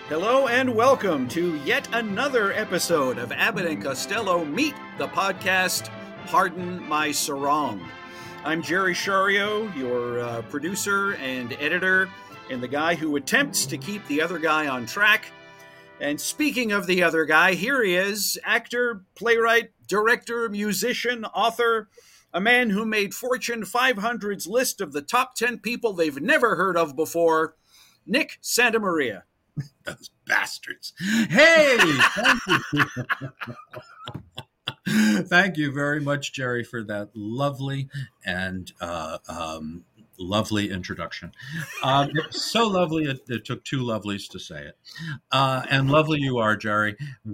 Hello and welcome to yet another episode of Abbott and Costello Meet the podcast, Pardon My Sarong. I'm Jerry Shario, your producer and editor, and the guy who attempts to keep the other guy on track. And speaking of the other guy, here he is, actor, playwright, director, musician, author, a man who made Fortune 500's list of the top 10 people they've never heard of before, Nick Santamaria. Those bastards. Hey, thank you. Thank you very much, Jerry, for that lovely and lovely introduction. It's so lovely, it took two lovelies to say it. And lovely you are, Jerry.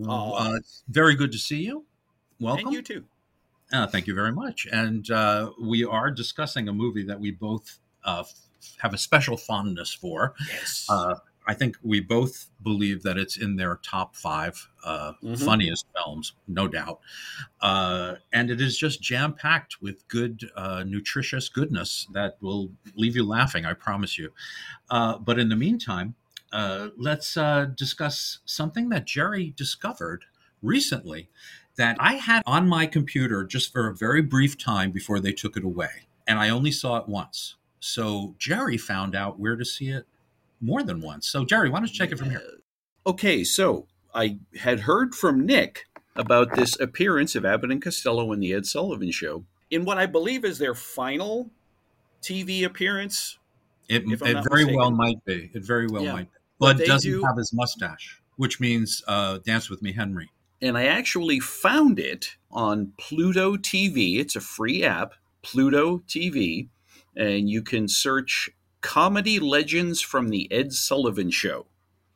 Very good to see you. Welcome. And you too. Thank you very much. And we are discussing a movie that we both have a special fondness for. Yes. I think we both believe that it's in their top five funniest films, no doubt. And it is just jam-packed with good, nutritious goodness that will leave you laughing, I promise you. But in the meantime, let's discuss something that Jerry discovered recently that I had on my computer just for a very brief time before they took it away. And I only saw it once. So Jerry found out where to see it more than once. So, Jerry, why don't you take it from here? Okay, so I had heard from Nick about this appearance of Abbott and Costello in the Ed Sullivan Show in what I believe is their final TV appearance. It very well might be. It very well might be. But doesn't have his mustache, which means Dance With Me, Henry. And I actually found it on Pluto TV. It's a free app, Pluto TV, and you can search Comedy Legends from the Ed Sullivan Show.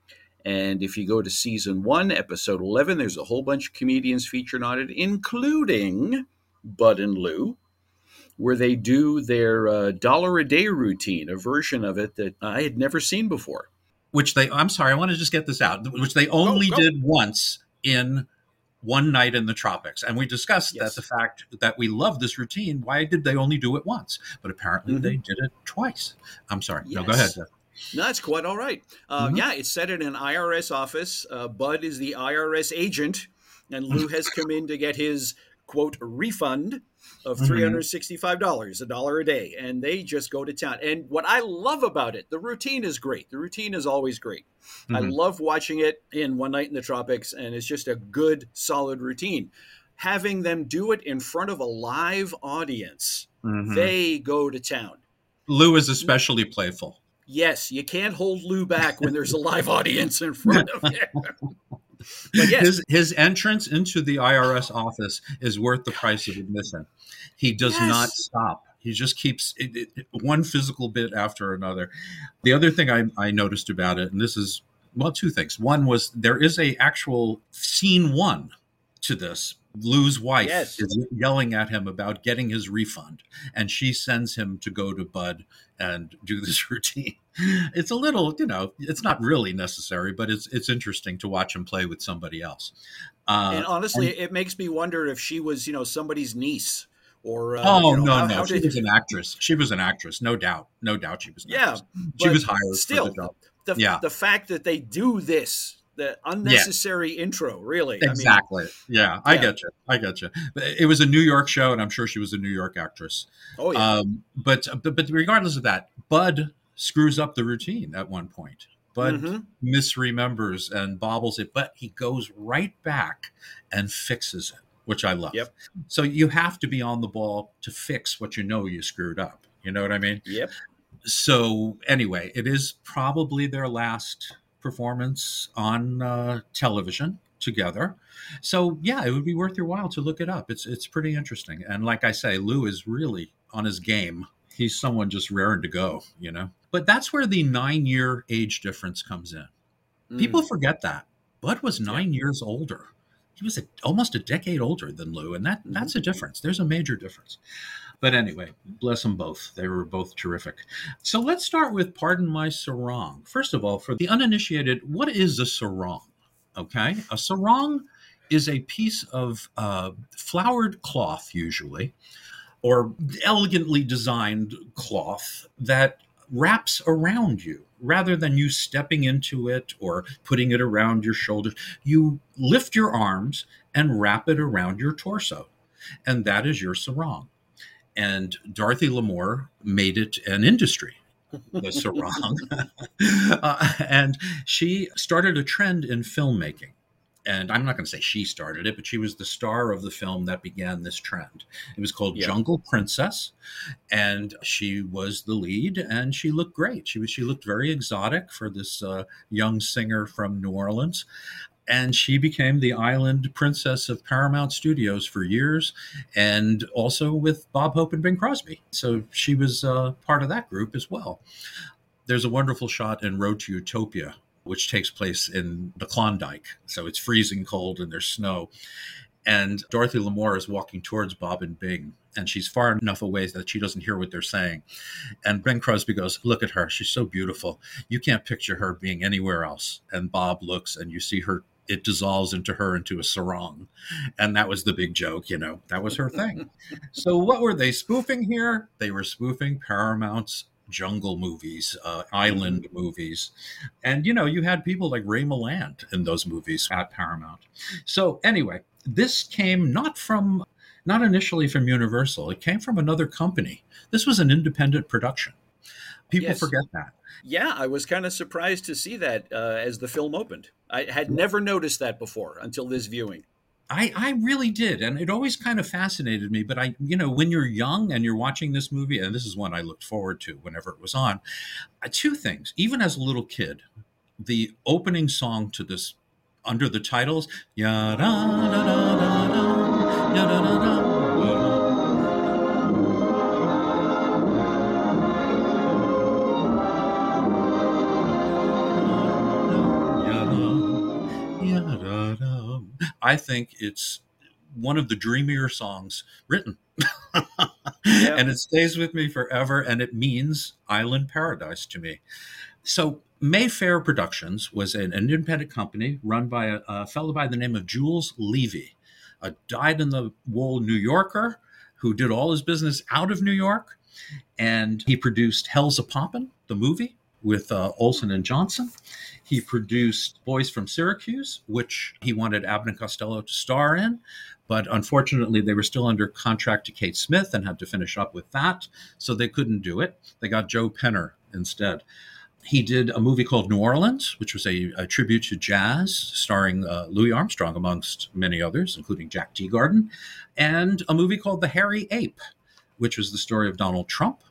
And if you go to season 1, episode 11, there's a whole bunch of comedians featured on it, including Bud and Lou, where they do their $1 a day routine, a version of it that I had never seen before. I'm sorry, I want to just get this out, which they only did once in One Night in the Tropics. And we discussed that the fact that we love this routine. Why did they only do it once? But apparently they did it twice. I'm sorry. Yes. No, go ahead. No, that's quite all right. Yeah, it's set in an IRS office. Bud is the IRS agent, and Lou has come in to get his, quote, refund of $365, $1 a day. And they just go to town. And what I love about it, the routine is great. The routine is always great. I love watching it in One Night in the Tropics, and it's just a good, solid routine. Having them do it in front of a live audience, they go to town. Lou is especially playful. Yes, you can't hold Lou back when there's a live audience in front of him. But yes. His entrance into the IRS office is worth the price of admission. He does not stop. He just keeps one physical bit after another. The other thing I noticed about it, and this is, well, two things. One was there is a actual scene 1 to this. Lou's wife is yelling at him about getting his refund, and she sends him to go to Bud and do this routine. It's a little, it's not really necessary, but it's interesting to watch him play with somebody else. And honestly, it makes me wonder if she was, somebody's niece. Or no, she was an actress. She was an actress, no doubt she was. She was hired still, for the job. The fact that they do this, the unnecessary intro, really. Exactly. I get you. It was a New York show, and I'm sure she was a New York actress. Oh yeah. But regardless of that, Bud screws up the routine at one point. Bud misremembers and bobbles it, but he goes right back and fixes it, which I love. Yep. So you have to be on the ball to fix what you screwed up. You know what I mean? Yep. So anyway, it is probably their last performance on television together. So yeah, it would be worth your while to look it up. It's pretty interesting. And like I say, Lou is really on his game. He's someone just raring to go, But that's where the 9-year age difference comes in. People forget that. Bud was 9 years older. He was almost a decade older than Lou, and that's a difference. There's a major difference. But anyway, bless them both. They were both terrific. So let's start with Pardon My Sarong. First of all, for the uninitiated, what is a sarong? Okay, a sarong is a piece of flowered cloth, usually, or elegantly designed cloth that wraps around you rather than you stepping into it or putting it around your shoulders. You lift your arms and wrap it around your torso. And that is your sarong. And Dorothy Lamour made it an industry, the sarong. And she started a trend in filmmaking. And I'm not going to say she started it, but she was the star of the film that began this trend. It was called Jungle Princess, and she was the lead, and she looked great. She looked very exotic for this young singer from New Orleans. And she became the island princess of Paramount Studios for years, and also with Bob Hope and Bing Crosby. So she was part of that group as well. There's a wonderful shot in Road to Utopia, which takes place in the Klondike. So it's freezing cold and there's snow. And Dorothy Lamour is walking towards Bob and Bing, and she's far enough away that she doesn't hear what they're saying. And Bing Crosby goes, "Look at her. She's so beautiful. You can't picture her being anywhere else." And Bob looks, and you see her. It dissolves into a sarong. And that was the big joke, that was her thing. So what were they spoofing here? They were spoofing Paramount's jungle movies, island movies. And, you had people like Ray Milland in those movies at Paramount. So anyway, this came not initially from Universal. It came from another company. This was an independent production. People forget that. Yeah, I was kind of surprised to see that as the film opened. I had never noticed that before until this viewing. I really did. And it always kind of fascinated me. But when you're young and you're watching this movie, and this is one I looked forward to whenever it was on, two things. Even as a little kid, the opening song to this, under the titles, ya da da da da da, ya da da da. I think it's one of the dreamier songs written. And it stays with me forever, and it means island paradise to me. So Mayfair Productions was an independent company run by a fellow by the name of Jules Levy, a dyed-in-the-wool New Yorker who did all his business out of New York. And he produced Hell's a Poppin', the movie, with Olsen and Johnson. He produced Boys from Syracuse, which he wanted Abbott and Costello to star in. But unfortunately, they were still under contract to Kate Smith and had to finish up with that. So they couldn't do it. They got Joe Penner instead. He did a movie called New Orleans, which was a tribute to jazz, starring Louis Armstrong, amongst many others, including Jack Teagarden, and a movie called The Hairy Ape, which was the story of Donald Trump,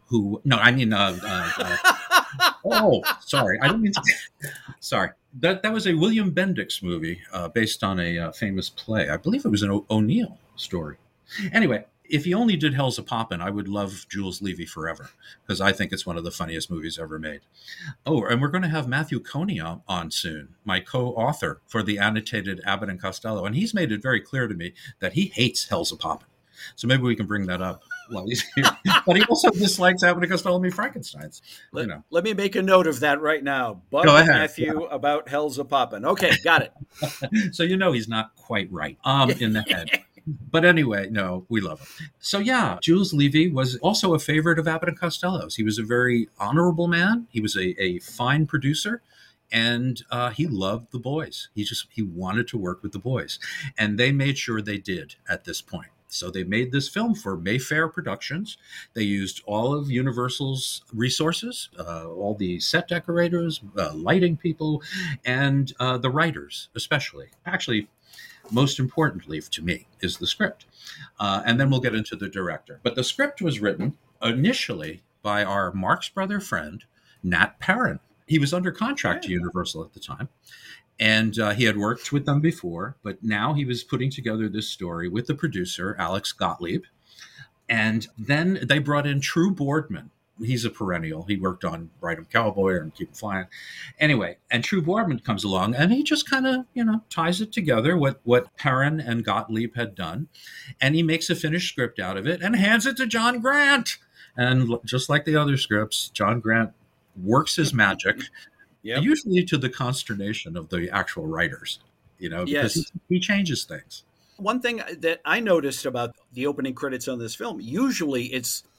oh, sorry. I don't mean to. Sorry. That was a William Bendix movie based on a famous play. I believe it was an O'Neill story. Anyway, if he only did Hell's a Poppin', I would love Jules Levy forever, because I think it's one of the funniest movies ever made. Oh, and we're going to have Matthew Coney on soon, my co-author for the annotated Abbott and Costello. And he's made it very clear to me that he hates Hell's a Poppin'. So maybe we can bring that up while he's here. But he also dislikes Abbott and Costello Meet Frankensteins. Let me make a note of that right now. Bug Matthew about Hell's a Poppin'. Okay, got it. So he's not quite right in the head. But anyway, no, we love him. So Jules Levy was also a favorite of Abbott and Costello's. He was a very honorable man. He was a fine producer. And he loved the boys. He wanted to work with the boys. And they made sure they did at this point. So they made this film for Mayfair Productions. They used all of Universal's resources, all the set decorators, lighting people, and the writers especially. Actually, most importantly to me is the script. And then we'll get into the director. But the script was written initially by our Marx Brother friend, Nat Perrin. He was under contract to Universal at the time. And he had worked with them before, but now he was putting together this story with the producer, Alex Gottlieb. And then they brought in True Boardman. He's a perennial. He worked on Ride 'em Cowboy and Keep 'em Flying. Anyway, and True Boardman comes along, and he just kind of, ties it together, what Perrin and Gottlieb had done. And he makes a finished script out of it and hands it to John Grant. And just like the other scripts, John Grant works his magic. Yep. Usually to the consternation of the actual writers, because he changes things. One thing that I noticed about the opening credits on this film, usually it's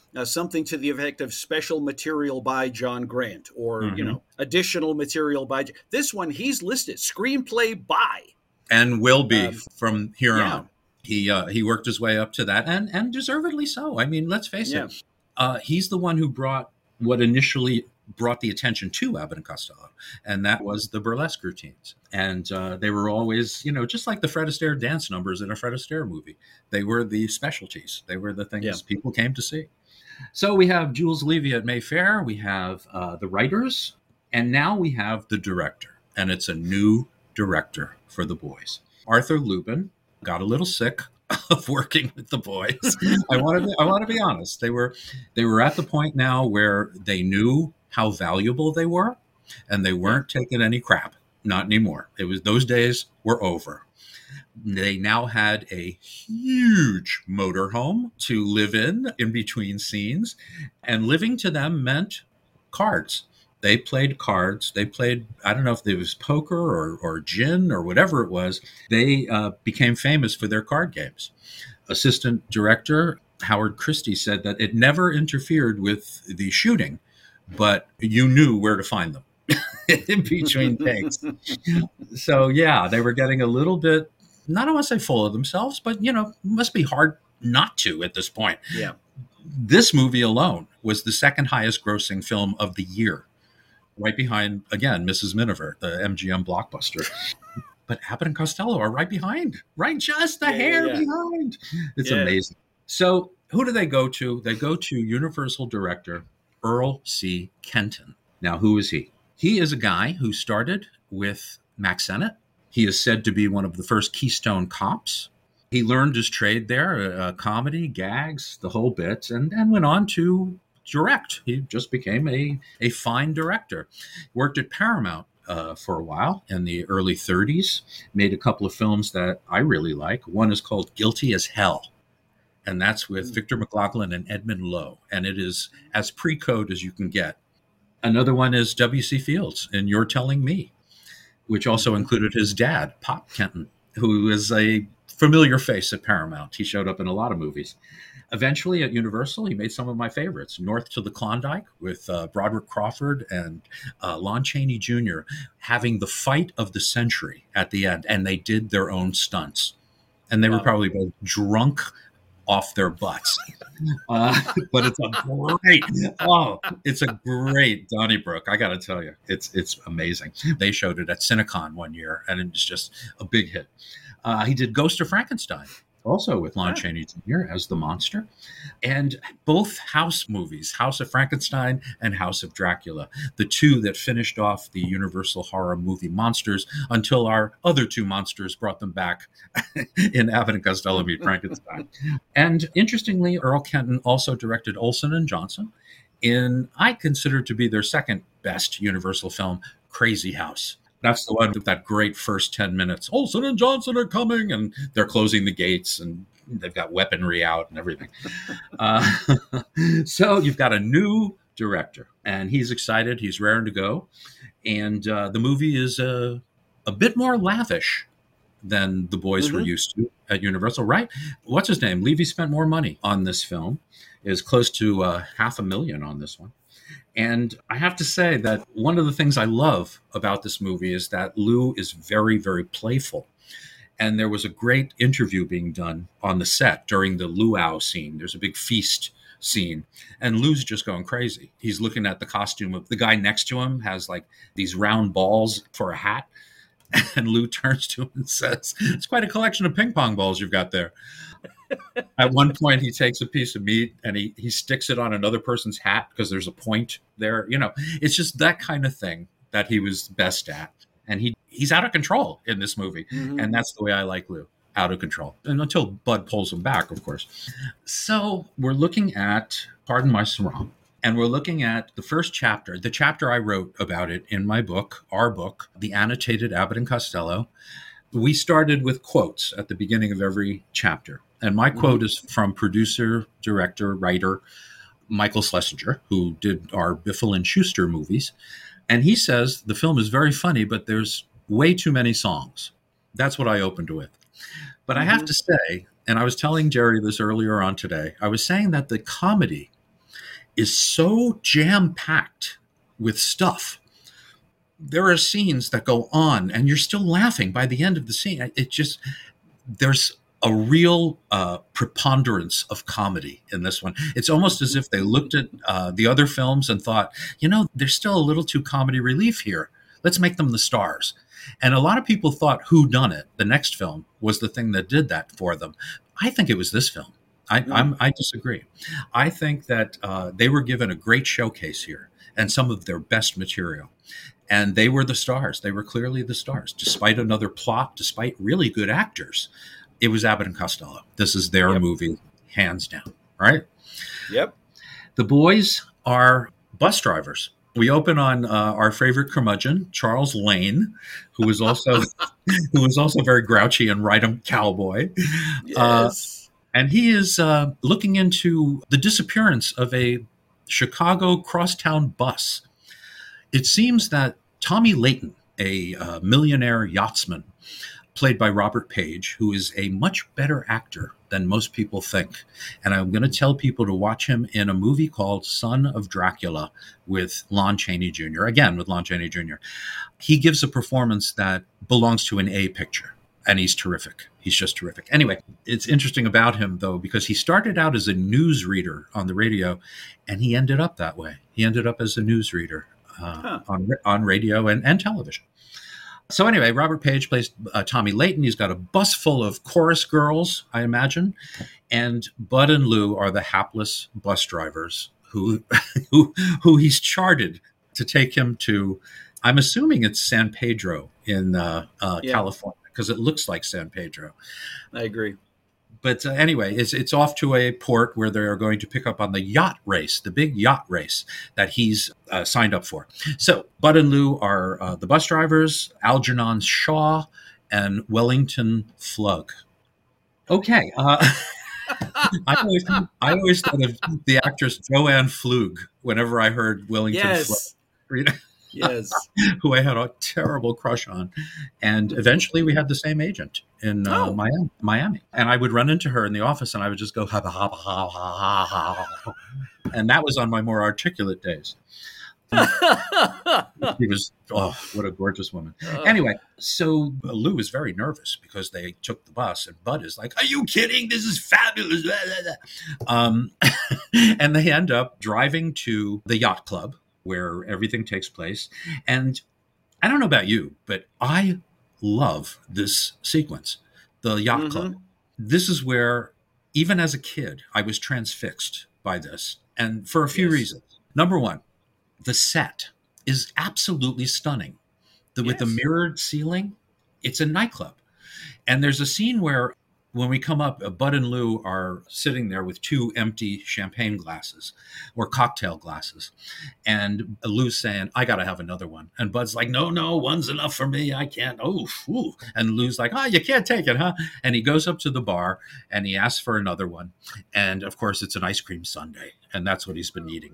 something to the effect of special material by John Grant or, additional material by. This one, he's listed screenplay by. And will be from here yeah. on. He worked his way up to that, and deservedly so. I mean, let's face it. He's the one who brought what initially brought the attention to Abbott and Costello, and that was the burlesque routines. And they were always, just like the Fred Astaire dance numbers in a Fred Astaire movie. They were the specialties. They were the things people came to see. So we have Jules Levy at Mayfair. We have the writers, and now we have the director, and it's a new director for the boys. Arthur Lubin got a little sick of working with the boys. I want to be honest. They were at the point now where they knew how valuable they were, and they weren't taking any crap. Not anymore. Those days were over. They now had a huge motorhome to live in between scenes, and living to them meant cards. They played cards. They played, I don't know if it was poker or gin or whatever it was. They became famous for their card games. Assistant director Howard Christie said that it never interfered with the shooting, but you knew where to find them in between takes. So, yeah, they were getting a little bit, not I want to say full of themselves, but, it must be hard not to at this point. Yeah. This movie alone was the second highest grossing film of the year. Right behind, again, Mrs. Miniver, the MGM blockbuster. But Abbott and Costello are right behind, right just a hair behind. It's amazing. So who do they go to? They go to Universal director Earl C. Kenton. Now, who is he? He is a guy who started with Mack Sennett. He is said to be one of the first Keystone Cops. He learned his trade there, comedy, gags, the whole bit, and went on to direct. He just became a fine director. Worked at Paramount for a while in the early 30s, made a couple of films that I really like. One is called Guilty as Hell, and that's with Victor McLaglen and Edmund Lowe, and it is as pre-code as you can get. Another one is W.C. Fields in You're Telling Me, which also included his dad, Pop Kenton, who is a familiar face at Paramount. He showed up in a lot of movies. Eventually at Universal, he made some of my favorites. North to the Klondike with Broderick Crawford and Lon Chaney Jr. having the fight of the century at the end. And they did their own stunts. And they were probably both drunk off their butts. But it's a great Donnybrook. I got to tell you, it's amazing. They showed it at Cinecon one year, and it was just a big hit. He did Ghost of Frankenstein, also with Lon Chaney Jr. as the monster. And both House movies, House of Frankenstein and House of Dracula, the two that finished off the Universal horror movie monsters until our other two monsters brought them back in Abbott and Costello Meet Frankenstein. And interestingly, Earl Kenton also directed Olsen and Johnson in, I consider to be their second best Universal film, Crazy House. That's the one with that great first 10 minutes. Olsen and Johnson are coming, and they're closing the gates, and they've got weaponry out and everything. So you've got a new director, and he's excited. He's raring to go. And the movie is a bit more lavish than the boys were used to at Universal, right? What's his name? Levy spent more money on this film. Is close to $500,000 on this one. And I have to say that one of the things I love about this movie is that Lou is very, very playful. And there was a great interview being done on the set during the luau scene. There's a big feast scene. And Lou's just going crazy. He's looking at the costume of the guy next to him, has like these round balls for a hat. And Lou turns to him and says, "It's quite a collection of ping pong balls you've got there." At one point, he takes a piece of meat and he sticks it on another person's hat because there's a point there. It's just that kind of thing that he was best at. And he's out of control in this movie. And that's the way I like Lou, out of control. And until Bud pulls him back, of course. So we're looking at Pardon My Sarong. And we're looking at the first chapter, the chapter I wrote about it in my book, our book, The Annotated Abbott and Costello. We started with quotes at the beginning of every chapter. And my quote is from producer, director, writer Michael Schlesinger, who did our Biffle and Schuster movies. And he says, the film is very funny, but there's way too many songs. That's what I opened with. But I have to say, and I was telling Jerry this earlier on today, I was saying that the comedy is so jam-packed with stuff. There are scenes that go on and you're still laughing by the end of the scene. There's a real preponderance of comedy in this one. It's almost as if they looked at the other films and thought, there's still a little too comedy relief here. Let's make them the stars. And a lot of people thought Who Done It, the next film, was the thing that did that for them. I think it was this film. I disagree. I think that they were given a great showcase here and some of their best material. And they were the stars. They were clearly the stars, despite another plot, despite really good actors. It was Abbott and Costello. This is their movie, hands down, right? Yep. The boys are bus drivers. We open on our favorite curmudgeon, Charles Lane, who was also very grouchy and right-em cowboy. Yes. And he is looking into the disappearance of a Chicago crosstown bus. It seems that Tommy Layton, a millionaire yachtsman, played by Robert Page, who is a much better actor than most people think. And I'm going to tell people to watch him in a movie called Son of Dracula with Lon Chaney Jr. Again, with Lon Chaney Jr. He gives a performance that belongs to an A picture, and he's terrific. He's just terrific. Anyway, it's interesting about him, though, because he started out as a newsreader on the radio, and he ended up that way. He ended up as a newsreader on radio and television. So anyway, Robert Page plays Tommy Layton. He's got a bus full of chorus girls, I imagine, and Bud and Lou are the hapless bus drivers who he's chartered to take him to. I'm assuming it's San Pedro in California, because it looks like San Pedro. I agree. But anyway, it's off to a port where they're going to pick up on the yacht race, the big yacht race that he's signed up for. So Bud and Lou are the bus drivers, Algernon Shaw and Wellington Flugg. Okay. I always thought of the actress Joanne Flug whenever I heard Wellington Flugg. Yes. Who I had a terrible crush on. And eventually we had the same agent in Miami. And I would run into her in the office and I would just go, ha, ha, ha, ha, ha, ha. And that was on my more articulate days. She was, what a gorgeous woman. Anyway, so Lou is very nervous because they took the bus and Bud is like, are you kidding? This is fabulous. And they end up driving to the yacht club where everything takes place. And I don't know about you, but I love this sequence, the yacht club. This is where, even as a kid, I was transfixed by this, and for a few reasons. Number one, the set is absolutely stunning. With the mirrored ceiling, it's a nightclub. And there's a scene where when we come up, Bud and Lou are sitting there with two empty champagne glasses or cocktail glasses. And Lou's saying, I got to have another one. And Bud's like, no, one's enough for me. I can't. Ooh. And Lou's like, you can't take it, huh? And he goes up to the bar and he asks for another one. And of course, it's an ice cream sundae. And that's what he's been eating.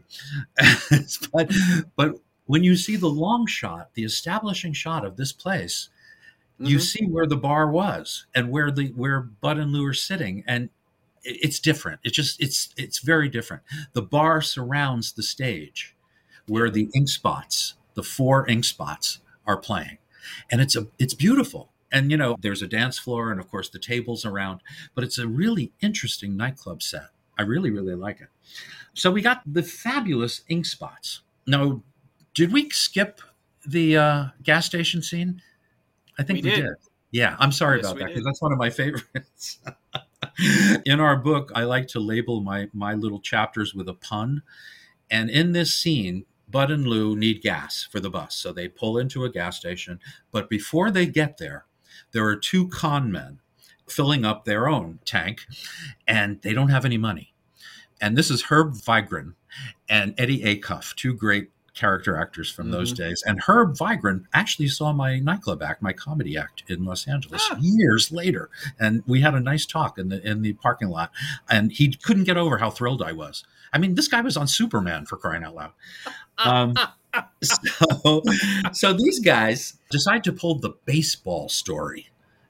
But when you see the long shot, the establishing shot of this place, you see where the bar was and where Bud and Lou are sitting, and it's different. It's very different. The bar surrounds the stage where the the 4 ink spots are playing, and it's beautiful. And there's a dance floor, and of course the tables around, but it's a really interesting nightclub set. I really, really like it. So we got the fabulous ink spots. Now, did we skip the gas station scene? I think we did. Yeah, I'm sorry about that because that's one of my favorites. In our book, I like to label my little chapters with a pun. And in this scene, Bud and Lou need gas for the bus. So they pull into a gas station. But before they get there are 2 con men filling up their own tank, and they don't have any money. And this is Herb Vigran and Eddie Acuff, 2 great character actors from those days. And Herb Vigran actually saw my nightclub act, my comedy act in Los Angeles years later. And we had a nice talk in the parking lot. And he couldn't get over how thrilled I was. I mean, this guy was on Superman, for crying out loud. So these guys decide to pull the baseball story.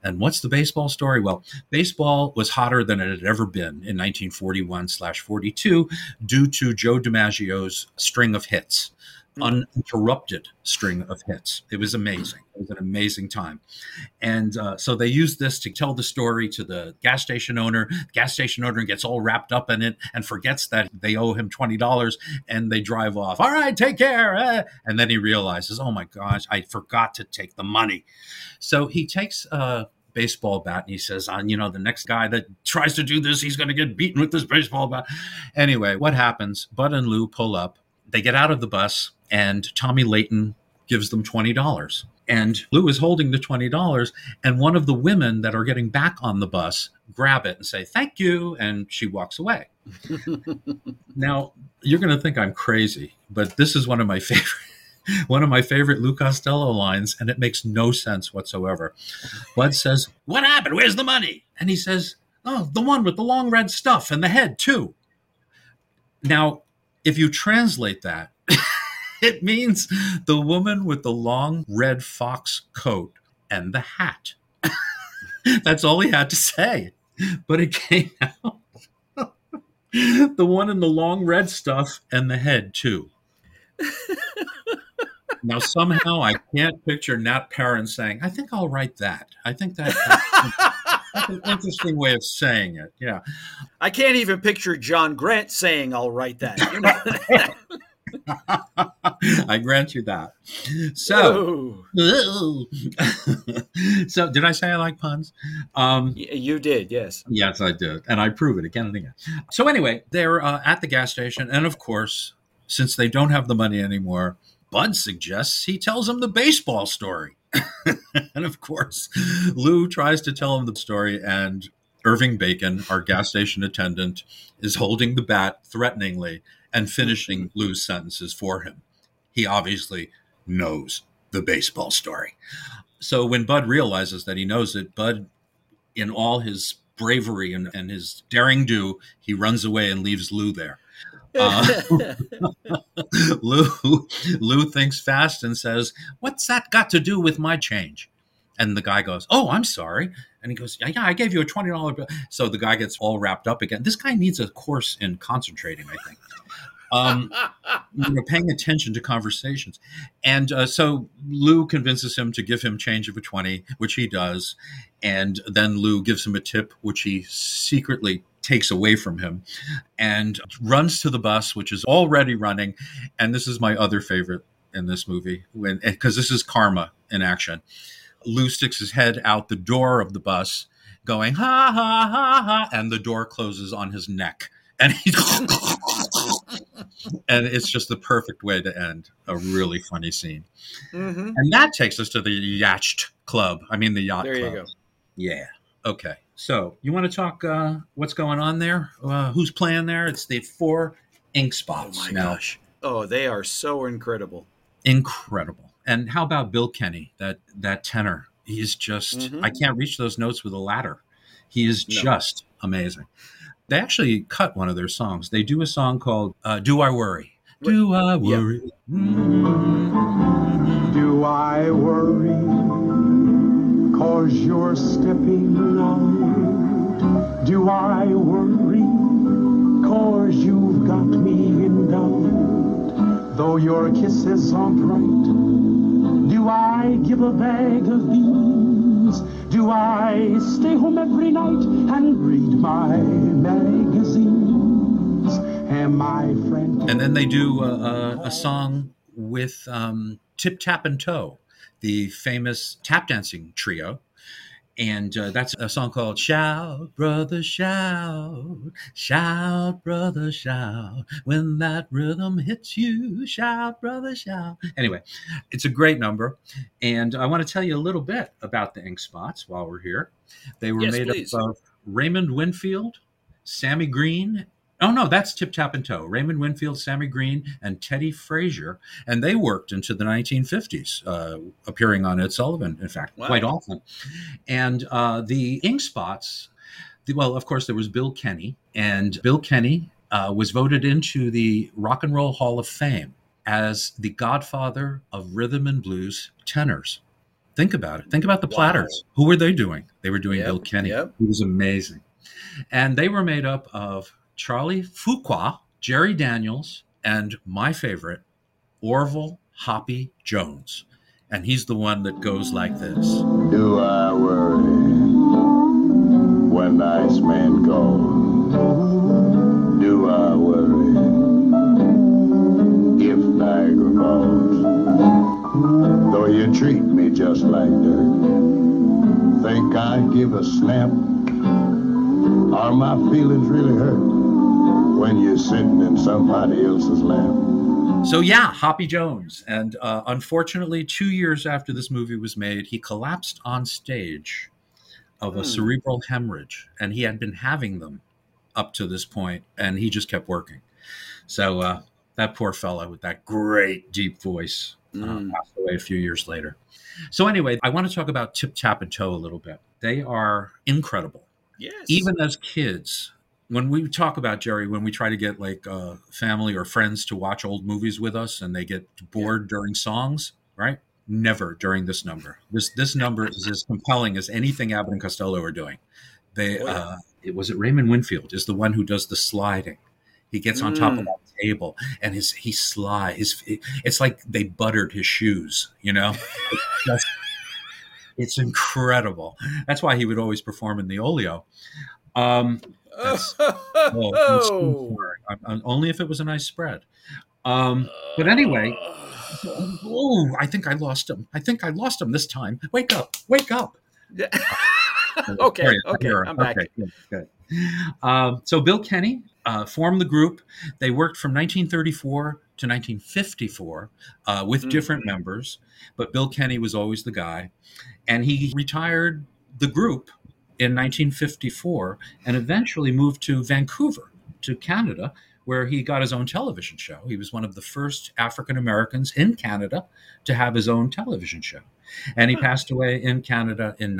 And what's the baseball story? Well, baseball was hotter than it had ever been in 1941/42 due to Joe DiMaggio's string of hits, uninterrupted string of hits. It was amazing. It was an amazing time. And so they used this to tell the story to the gas station owner. The gas station owner gets all wrapped up in it and forgets that they owe him $20, and they drive off. All right, take care. And then he realizes, oh my gosh, I forgot to take the money. So he takes a baseball bat and he says, the next guy that tries to do this, he's going to get beaten with this baseball bat. Anyway, what happens? Bud and Lou pull up. They get out of the bus, and Tommy Layton gives them $20. And Lou is holding the $20, and one of the women that are getting back on the bus grab it and say, thank you, and she walks away. Now, you're going to think I'm crazy, but this is one of my favorite Lou Costello lines, and it makes no sense whatsoever. Bud says, what happened? Where's the money? And he says, oh, the one with the long red stuff and the head, too. Now, if you translate that, it means the woman with the long red fox coat and the hat. That's all he had to say. But it came out. The one in the long red stuff and the head, too. Now, somehow I can't picture Nat Perrin saying, I think I'll write that. I think that's an interesting way of saying it. Yeah. I can't even picture John Grant saying, I'll write that. I grant you that. So, so did I say I like puns? You did, yes. Yes, I did. And I prove it again and again. So anyway, they're at the gas station. And of course, since they don't have the money anymore, Bud suggests he tells him the baseball story. And of course, Lou tries to tell him the story, and Irving Bacon, our gas station attendant, is holding the bat threateningly and finishing Lou's sentences for him. He obviously knows the baseball story. So when Bud realizes that he knows it, Bud, in all his bravery and his daring do, he runs away and leaves Lou there. Lou thinks fast and says, what's that got to do with my change? And the guy goes, oh, I'm sorry. And he goes, yeah, I gave you a $20 bill. So the guy gets all wrapped up again. This guy needs a course in concentrating, I think. Paying attention to conversations. And so Lou convinces him to give him change of a 20, which he does. And then Lou gives him a tip, which he secretly takes away from him, and runs to the bus, which is already running. And this is my other favorite in this movie, because this is karma in action. Lou sticks his head out the door of the bus going, ha, ha, ha, ha, and the door closes on his neck. And and it's just the perfect way to end a really funny scene. Mm-hmm. And that takes us to the yacht club. The yacht club. There you go. Yeah. Okay. So you want to talk what's going on there? Who's playing there? It's the 4 ink spots. Oh, my gosh. Oh, they are so incredible. Incredible. And how about Bill Kenny, that tenor? He's just, I can't reach those notes with a ladder. He is just amazing. They actually cut one of their songs. They do a song called Do I Worry? Do I Worry? Yeah. Do I worry? 'Cause you're stepping out. Do I worry? 'Cause you've got me in doubt. Though your kisses aren't right, do I give a bag of beans? Do I stay home every night and read my magazines? Am I friend? And then they do a song with Tip Tap and Toe, the famous tap dancing trio. And that's a song called Shout, Brother, Shout, Shout, Brother, Shout, when that rhythm hits you, shout, brother, shout. Anyway, it's a great number. And I want to tell you a little bit about the Ink Spots while we're here. They were made up of Raymond Winfield, Sammy Green. Oh, no, that's Tip Tap and Toe. Raymond Winfield, Sammy Green, and Teddy Frazier. And they worked into the 1950s, appearing on Ed Sullivan, in fact, quite often. And the Ink Spots, well, of course, there was Bill Kenny. And Bill Kenny was voted into the Rock and Roll Hall of Fame as the godfather of rhythm and blues tenors. Think about it. Think about the Platters. Who were they doing? They were doing Bill Kenny. Yep. He was amazing. And they were made up of Charlie Fuqua, Jerry Daniels, and my favorite, Orville Hoppy Jones. And he's the one that goes like this. Do I worry when nice men go? Do I worry if Niagara falls? Though you treat me just like dirt, think I'd give a snap? Are my feelings really hurt when you're sitting in somebody else's lap? So yeah, Hoppy Jones. And unfortunately, 2 years after this movie was made, he collapsed on stage of a cerebral hemorrhage. And he had been having them up to this point, and he just kept working. So that poor fellow with that great deep voice passed away a few years later. So anyway, I want to talk about Tip, Tap, and Toe a little bit. They are incredible. Yes. Even as kids, when we talk about, Jerry, when we try to get like family or friends to watch old movies with us and they get bored during songs, right? Never during this number. This number is as compelling as anything Abbott and Costello are doing. It was Raymond Winfield is the one who does the sliding. He gets on top of that table and he slides. It's like they buttered his shoes, you know? It's incredible. That's why he would always perform in the Olio. Only if it was a nice spread. But anyway, I think I lost him. I lost him this time. Wake up. Okay, I'm back. Okay, good. So Bill Kenny formed the group. They worked from 1934 to 1954 with different members, but Bill Kenny was always the guy. And he retired the group in 1954 and eventually moved to Vancouver, to Canada, where he got his own television show. He was one of the first African Americans in Canada to have his own television show. And he passed away in Canada in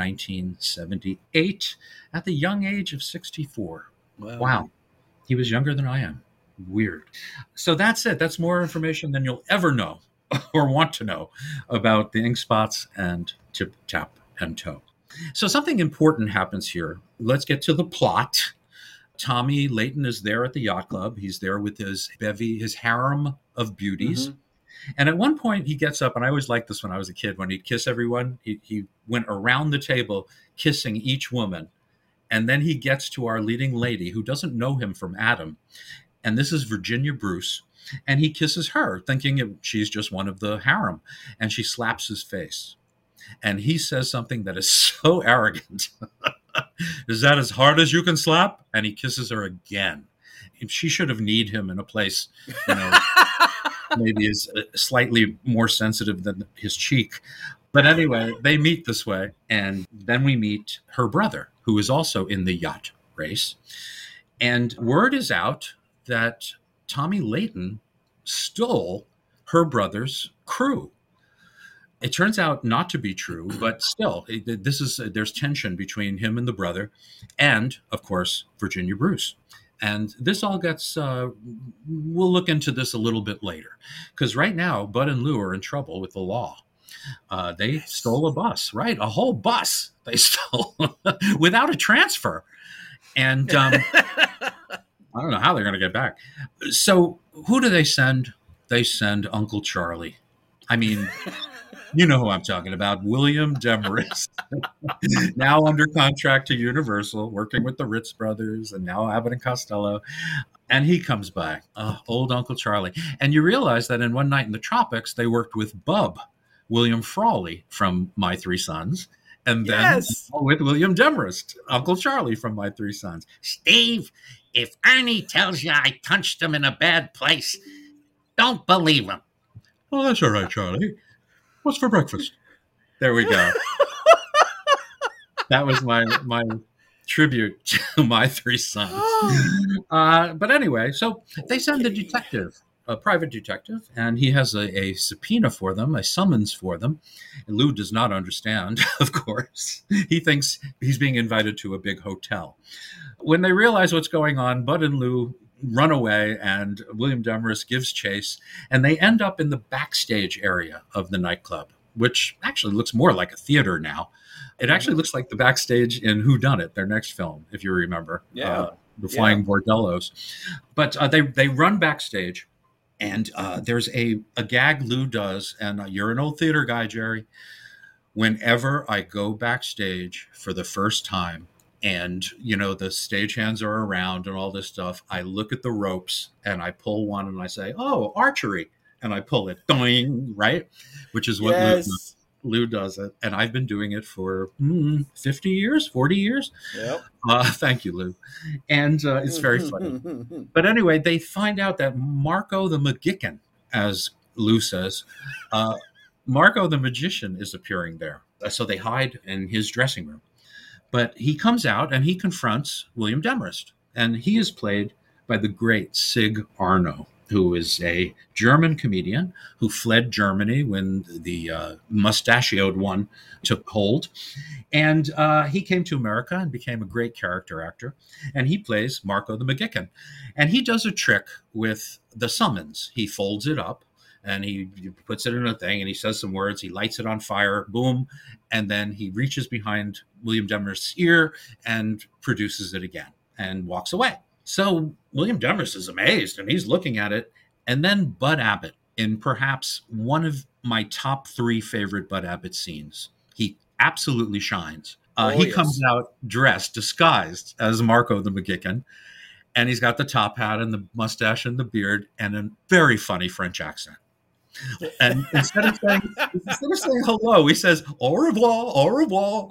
1978 at the young age of 64. Wow. He was younger than I am. Weird. So that's it. That's more information than you'll ever know or want to know about the Ink Spots and Tip, Tap, and Toe. So something important happens here. Let's get to the plot. Tommy Layton is there at the yacht club. He's there with his bevy, his harem of beauties. And at one point he gets up, and I always liked this when I was a kid, when he'd kiss everyone, he went around the table kissing each woman. And then he gets to our leading lady who doesn't know him from Adam. And this is Virginia Bruce. And he kisses her, thinking she's just one of the harem. And she slaps his face. And he says something that is so arrogant. Is that as hard as you can slap? And he kisses her again. She should have kneed him in a place, maybe is slightly more sensitive than his cheek. But anyway, they meet this way. And then we meet her brother, who is also in the yacht race. And word is out that Tommy Layton stole her brother's crew. It turns out not to be true, but still, there's tension between him and the brother, and of course Virginia Bruce. And this all gets. We'll look into this a little bit later, because right now Bud and Lou are in trouble with the law. They stole a bus, right? A whole bus they stole without a transfer, and I don't know how they're going to get back. So who do they send? They send Uncle Charlie. I mean. You know who I'm talking about, William Demarest, now under contract to Universal, working with the Ritz brothers and now Abbott and Costello. And he comes by, old Uncle Charlie. And you realize that in One Night in the Tropics, they worked with Bub, William Frawley from My Three Sons, and then with William Demarest, Uncle Charlie from My Three Sons. Steve, if Ernie tells you I punched him in a bad place, don't believe him. Oh, that's all right, Charlie. What's for breakfast? There we go. That was my tribute to My Three Sons. But anyway, so they send a detective, a private detective, and he has a subpoena for them, a summons for them. And Lou does not understand, of course. He thinks he's being invited to a big hotel. When they realize what's going on, Bud and Lou run away, and William Demarest gives chase, and they end up in the backstage area of the nightclub which actually looks more like a theater now. It actually looks like the backstage in Who Done It, their next film, if you remember. The Flying Bordellos. But they run backstage, and there's a gag Lou does, and you're an old theater guy, Jerry. Whenever I go backstage for the first time, and, you know, the stagehands are around and all this stuff, I look at the ropes, and I pull one, and I say, oh, archery. And I pull it, doing, right? Which is what Lou does it. And I've been doing it for 50 years, 40 years. Yep. Thank you, Lou. And it's very funny. But anyway, they find out that Marco the Magican, as Lou says, Marco the Magician is appearing there. So they hide in his dressing room. But he comes out and he confronts William Demarest. And he is played by the great Sig Arno, who is a German comedian who fled Germany when the mustachioed one took hold. And he came to America and became a great character actor. And he plays Marco the Magican. And he does a trick with the summons. He folds it up and he puts it in a thing and he says some words. He lights it on fire, boom. And then he reaches behind William Demarest's ear and produces it again and walks away. So William Demarest is amazed, and he's looking at it. And then Bud Abbott, in perhaps one of my top 3 favorite Bud Abbott scenes, he absolutely shines. He comes out dressed, disguised as Marco the Magican, and he's got the top hat and the mustache and the beard and a very funny French accent. And instead of saying hello, he says, au revoir, au revoir.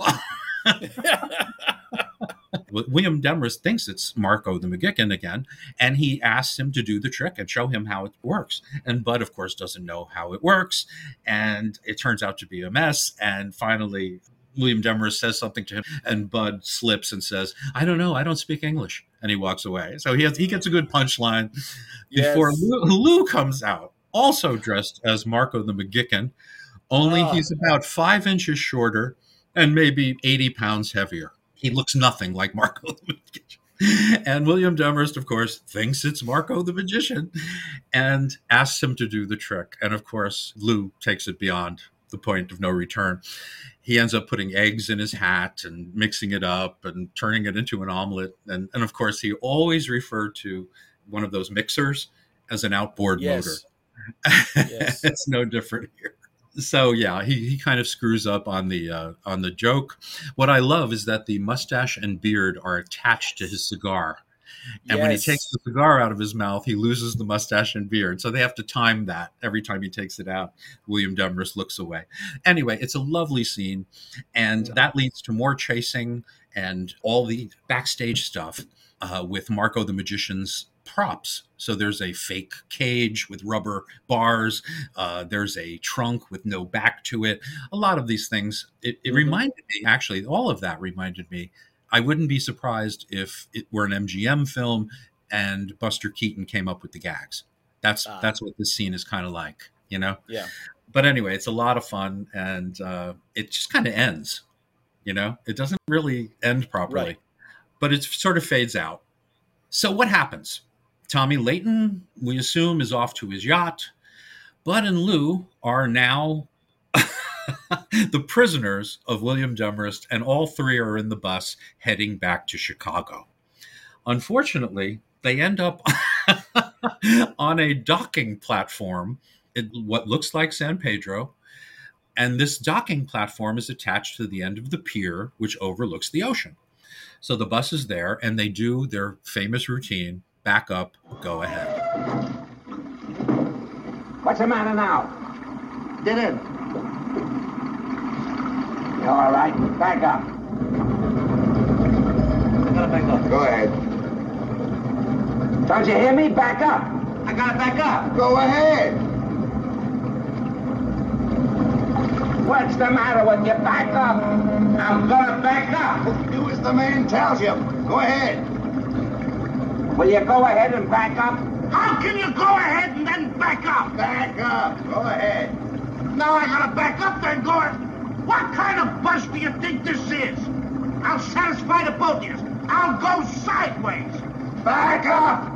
William Demarest thinks it's Marco the Magican again, and he asks him to do the trick and show him how it works. And Bud, of course, doesn't know how it works, and it turns out to be a mess. And finally, William Demarest says something to him, and Bud slips and says, I don't know, I don't speak English. And he walks away. So he gets a good punchline before Lou comes out, also dressed as Marco the Magican, only he's about 5 inches shorter and maybe 80 pounds heavier. He looks nothing like Marco the Magician. And William Demarest, of course, thinks it's Marco the Magician and asks him to do the trick. And of course, Lou takes it beyond the point of no return. He ends up putting eggs in his hat and mixing it up and turning it into an omelet. And of course, he always referred to one of those mixers as an outboard motor. Yes. It's no different here. So yeah, he kind of screws up on the joke. What I love is that the mustache and beard are attached to his cigar. And when he takes the cigar out of his mouth, he loses the mustache and beard. So they have to time that every time he takes it out. William Demarest looks away. Anyway, it's a lovely scene. And that leads to more chasing and all the backstage stuff with Marco the Magician's props. So there's a fake cage with rubber bars. There's a trunk with no back to it. A lot of these things. It reminded me, actually, all of that reminded me. I wouldn't be surprised if it were an MGM film and Buster Keaton came up with the gags. That's what this scene is kind of like, you know? Yeah. But anyway, it's a lot of fun, and it just kind of ends, you know? It doesn't really end properly, but it sort of fades out. So what happens? Tommy Layton, we assume, is off to his yacht. Bud and Lou are now the prisoners of William Demarest, and all 3 are in the bus heading back to Chicago. Unfortunately, they end up on a docking platform in what looks like San Pedro, and this docking platform is attached to the end of the pier, which overlooks the ocean. So the bus is there, and they do their famous routine, back up, go ahead. What's the matter now? Get in. You all right? Back up. I gotta back up. Go ahead. Don't you hear me? Back up. I gotta back up. Go ahead. What's the matter with you? Back up. I'm gonna back up. Do as the man tells you. Go ahead. Will you go ahead and back up? How can you go ahead and then back up? Back up. Go ahead. Now I gotta back up then go ahead. What kind of bus do you think this is? I'll satisfy the both of you. I'll go sideways. Back up!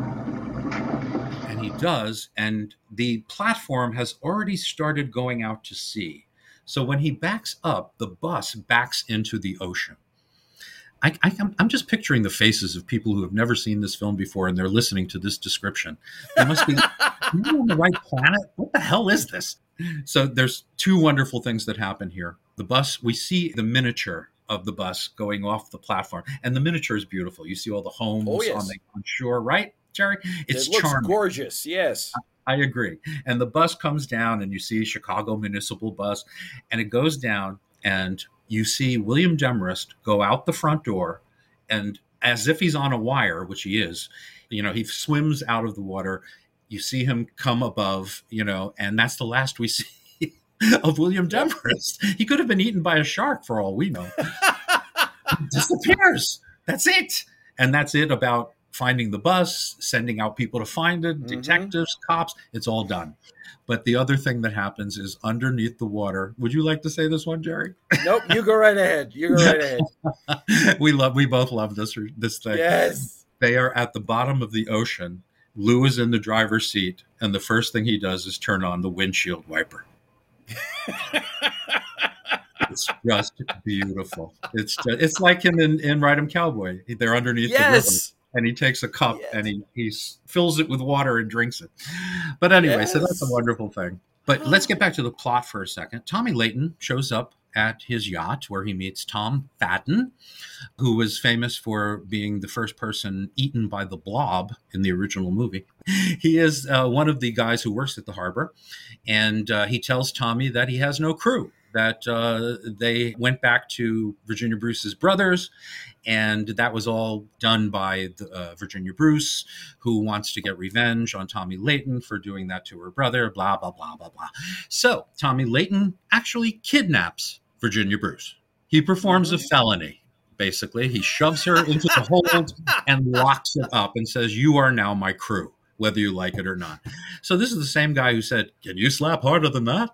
And he does, and the platform has already started going out to sea. So when he backs up, the bus backs into the ocean. I'm just picturing the faces of people who have never seen this film before, and they're listening to this description. They must be, are you on the right planet? What the hell is this? So there's two wonderful things that happen here. The bus, we see the miniature of the bus going off the platform, and the miniature is beautiful. You see all the homes on shore, right, Jerry? It looks charming. Gorgeous, yes. I agree. And the bus comes down, and you see Chicago Municipal Bus, and it goes down, and you see William Demarest go out the front door, and as if he's on a wire, which he is, he swims out of the water. You see him come above, and that's the last we see of William Demarest. He could have been eaten by a shark for all we know. He disappears. That's it. And that's it about finding the bus, sending out people to find it, detectives, cops, it's all done. But the other thing that happens is underneath the water. Would you like to say this one, Jerry? Nope, you go right ahead. We both love this thing. Yes. They are at the bottom of the ocean. Lou is in the driver's seat, and the first thing he does is turn on the windshield wiper. It's just beautiful. It's like him in Ride 'em Cowboy. They're underneath the river. And he takes a cup and he fills it with water and drinks it. But anyway, so that's a wonderful thing. But let's get back to the plot for a second. Tommy Layton shows up at his yacht where he meets Tom Fadden, who was famous for being the first person eaten by the blob in the original movie. He is one of the guys who works at the harbor, and he tells Tommy that he has no crew, that they went back to Virginia Bruce's brothers, and that was all done by Virginia Bruce, who wants to get revenge on Tommy Layton for doing that to her brother, blah, blah, blah, blah, blah. So Tommy Layton actually kidnaps Virginia Bruce. He performs a felony, basically. He shoves her into the hold and locks it up and says, "You are now my crew, whether you like it or not." So this is the same guy who said, "Can you slap harder than that?"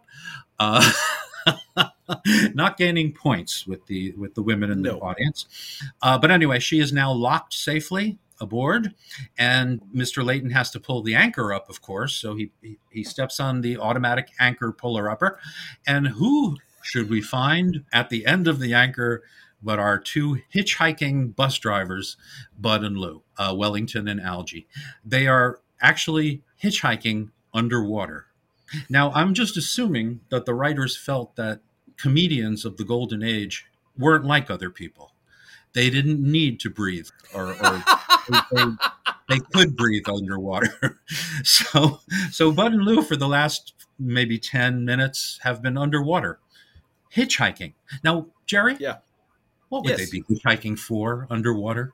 Not gaining points with the women in the audience. But anyway, she is now locked safely aboard, and Mr. Layton has to pull the anchor up, of course. So he steps on the automatic anchor puller upper. And who should we find at the end of the anchor but our two hitchhiking bus drivers, Bud and Lou, Wellington and Algie. They are actually hitchhiking underwater. Now, I'm just assuming that the writers felt that comedians of the golden age weren't like other people. They didn't need to breathe, or they could breathe underwater. So Bud and Lou, for the last maybe 10 minutes, have been underwater, hitchhiking. Now, Jerry, what would they be hitchhiking for underwater?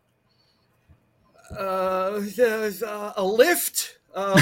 A lift.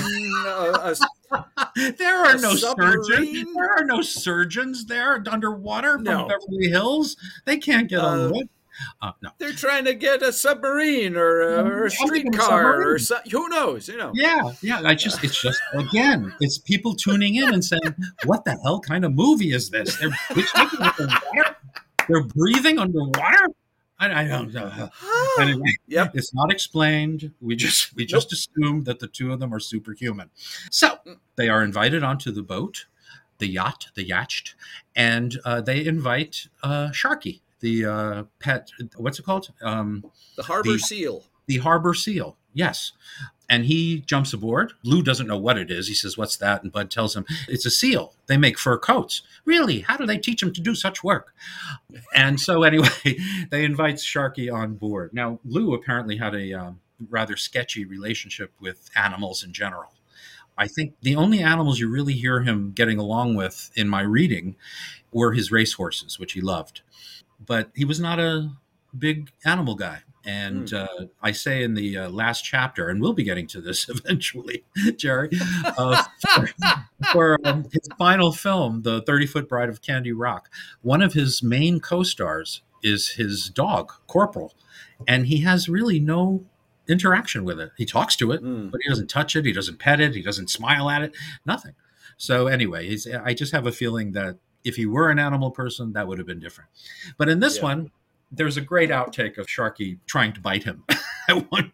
There are no surgeons. There are no surgeons there underwater from Beverly Hills. They can't get on the lift. No, they're trying to get a submarine or a streetcar or who knows? Yeah. It's just again, it's people tuning in and saying, "What the hell kind of movie is this?" They're underwater. They're breathing underwater. I don't know. Anyway, it's not explained. We just assumed that the two of them are superhuman. So they are invited onto the boat, the yacht, and they invite Sharky, the pet. What's it called? The harbor seal. The harbor seal. Yes. And he jumps aboard. Lou doesn't know what it is. He says, "What's that?" And Bud tells him, "It's a seal. They make fur coats." "Really? How do they teach them to do such work?" And so anyway, they invite Sharky on board. Now, Lou apparently had a rather sketchy relationship with animals in general. I think the only animals you really hear him getting along with in my reading were his racehorses, which he loved. But he was not a big animal guy. And I say in the last chapter, and we'll be getting to this eventually, Jerry, for his final film, The 30-Foot Bride of Candy Rock, one of his main co-stars is his dog, Corporal, and he has really no interaction with it. He talks to it, but he doesn't touch it, he doesn't pet it, he doesn't smile at it, nothing. So anyway, I just have a feeling that if he were an animal person, that would have been different. But in this one, there's a great outtake of Sharky trying to bite him at one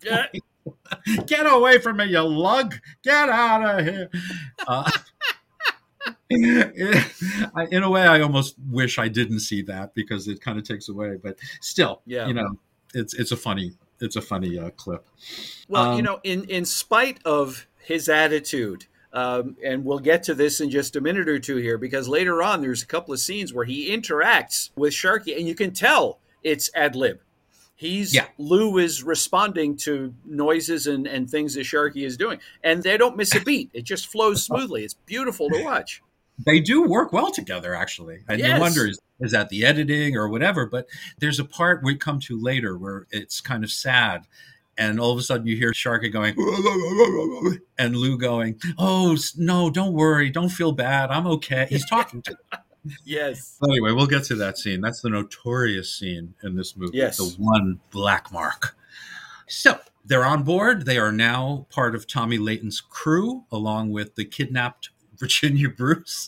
point. "Get away from me, you lug! Get out of here!" In a way, I almost wish I didn't see that because it kind of takes away. But still, Yeah. you know, it's a funny clip. Well, in spite of his attitude, and we'll get to this in just a minute or two here, because later on there's a couple of scenes where he interacts with Sharky, and you can tell it's ad lib. Lou is responding to noises and things that Sharky is doing, and they don't miss a beat. It just flows smoothly. It's beautiful to watch. They do work well together, actually. And Yes. you wonder, is that the editing or whatever? But there's a part we come to later where it's kind of sad. And all of a sudden you hear Sharky going, and Lou going, oh, no, don't worry. Don't feel bad. I'm okay. He's talking to them. Yes. So anyway, we'll get to that scene. That's the notorious scene in this movie. Yes. The one black mark. So they're on board. They are now part of Tommy Layton's crew, along with the kidnapped Virginia Bruce,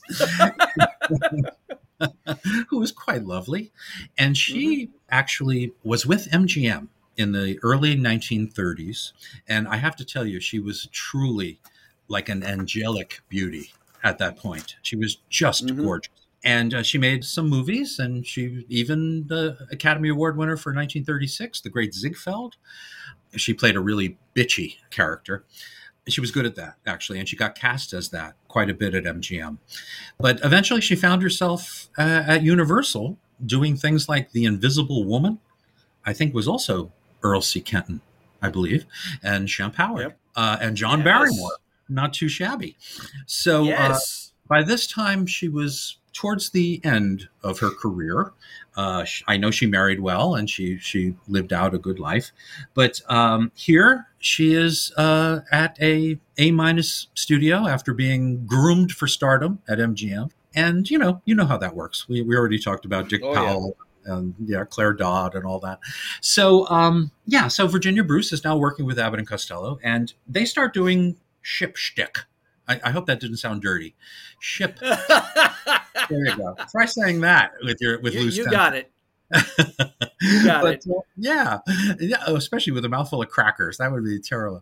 who was quite lovely. And she actually was with MGM in the early 1930s. And I have to tell you, she was truly like an angelic beauty at that point. She was just gorgeous. And she made some movies, and she even the Academy Award winner for 1936, The Great Ziegfeld. She played a really bitchy character. She was good at that, actually, and she got cast as that quite a bit at MGM. But eventually she found herself at Universal doing things like The Invisible Woman, I think was also Earl C. Kenton, I believe, and Shemp Howard, and John Barrymore. Not too shabby. So by this time, she was towards the end of her career. I know she married well and she lived out a good life. But here she is at a A- studio after being groomed for stardom at MGM. And you know how that works. We already talked about Dick Powell. And Claire Dodd and all that. So, so Virginia Bruce is now working with Abbott and Costello, and they start doing ship shtick. I hope that didn't sound dirty. Ship. There you go. Try saying that with loose. You got it. You got it. Yeah, especially with a mouthful of crackers. That would be terrible.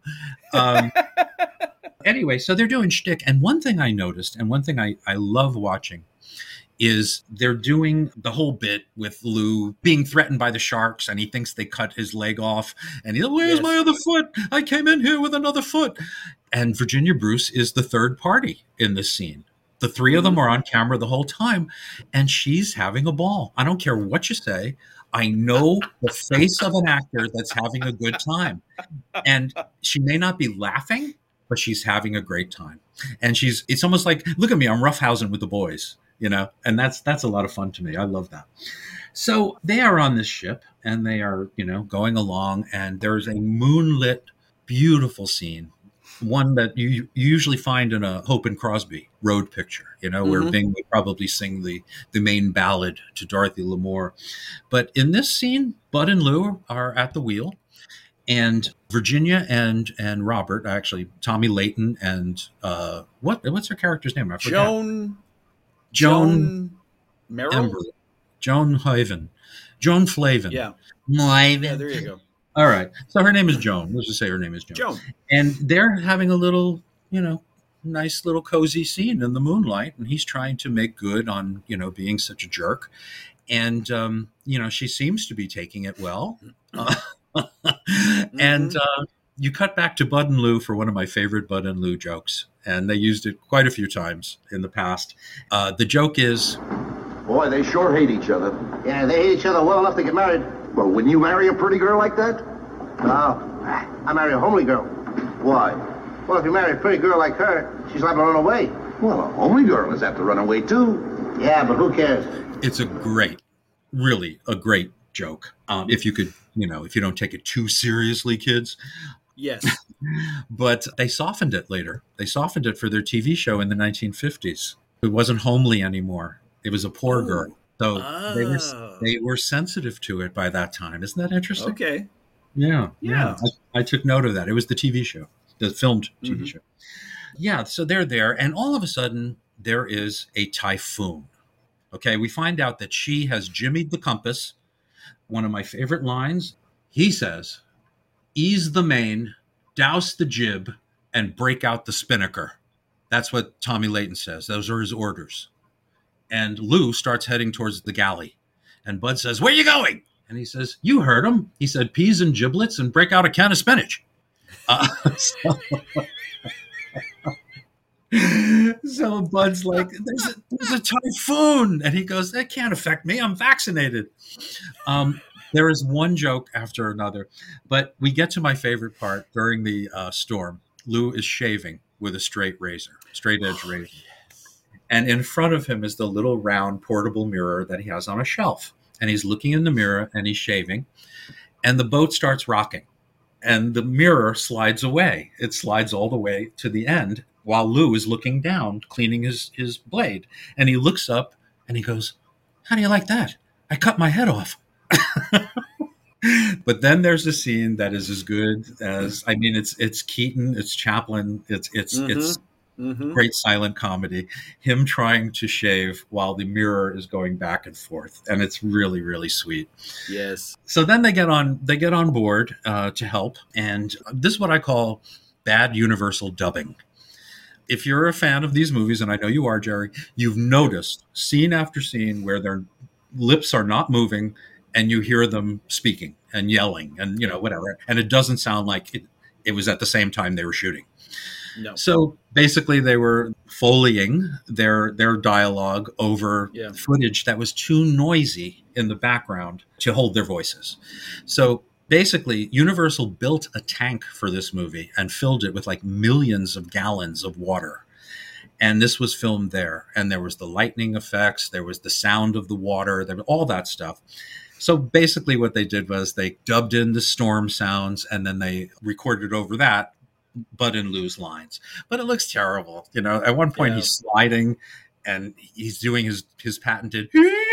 Anyway, so they're doing shtick, and one thing I noticed, and one thing I love watching, is they're doing the whole bit with Lou being threatened by the sharks, and he thinks they cut his leg off, and he's, where's my other foot? I came in here with another foot. And Virginia Bruce is the third party in this scene. The three of them are on camera the whole time, and she's having a ball. I don't care what you say. I know the face of an actor that's having a good time. And she may not be laughing, but she's having a great time. And it's almost like, look at me, I'm roughhousing with the boys. And that's a lot of fun to me. I love that. So they are on this ship and they are, going along, and there's a moonlit, beautiful scene. One that you usually find in a Hope and Crosby road picture, where Bing would probably sing the main ballad to Dorothy Lamour. But in this scene, Bud and Lou are at the wheel, and Virginia and Robert, actually Tommy Layton and what's her character's name? I forgot. Joan Merrill? Ember. Joan Haven. Joan Flavin. Yeah. Yeah, there you go. All right. So her name is Joan. Let's just say her name is Joan. And they're having a little, nice little cozy scene in the moonlight. And he's trying to make good on, being such a jerk. And, she seems to be taking it well. And you cut back to Bud and Lou for one of my favorite Bud and Lou jokes. And they used it quite a few times in the past. The joke is, boy, they sure hate each other. Yeah, they hate each other well enough to get married. Well, wouldn't you marry a pretty girl like that? No, I marry a homely girl. Why? Well, if you marry a pretty girl like her, she's liable to run away. Well, a homely girl is apt to run away, too. Yeah, but who cares? it's really a great joke. If you could, if you don't take it too seriously, kids. Yes. But they softened it later. They softened it for their TV show in the 1950s. It wasn't homely anymore. It was a poor girl. So they were sensitive to it by that time. Isn't that interesting? Okay. Yeah. I took note of that. It was the TV show, the filmed TV show. Yeah, so they're there, and all of a sudden, there is a typhoon. Okay, we find out that she has jimmied the compass. One of my favorite lines, he says, "Ease the main, douse the jib, and break out the spinnaker." That's what Tommy Layton says. Those are his orders. And Lou starts heading towards the galley. And Bud says, "Where are you going?" And he says, "You heard him. He said peas and giblets and break out a can of spinach." So Bud's like, there's a typhoon. And he goes, "That can't affect me. I'm vaccinated." There is one joke after another. But we get to my favorite part during the storm. Lou is shaving with a straight edge razor. And in front of him is the little round portable mirror that he has on a shelf. And he's looking in the mirror and he's shaving. And the boat starts rocking. And the mirror slides away. It slides all the way to the end while Lou is looking down, cleaning his blade. And he looks up and he goes, "How do you like that? I cut my head off." But then there's a scene that is as good as, I mean, it's Keaton, it's Chaplin, it's great silent comedy. Him trying to shave while the mirror is going back and forth, and it's really, really sweet. Yes. So then they get on board to help, and this is what I call bad Universal dubbing. If you're a fan of these movies, and I know you are, Jerry, you've noticed scene after scene where their lips are not moving, and you hear them speaking and yelling and whatever, and it doesn't sound like it was at the same time they were shooting. No. So basically, they were foleying their dialogue over footage that was too noisy in the background to hold their voices. So basically, Universal built a tank for this movie and filled it with like millions of gallons of water. And this was filmed there. And there was the lightning effects, there was the sound of the water, there was all that stuff. So basically what they did was they dubbed in the storm sounds and then they recorded over that Bud and Lou's lines. But it looks terrible. At one point he's sliding and he's doing his patented,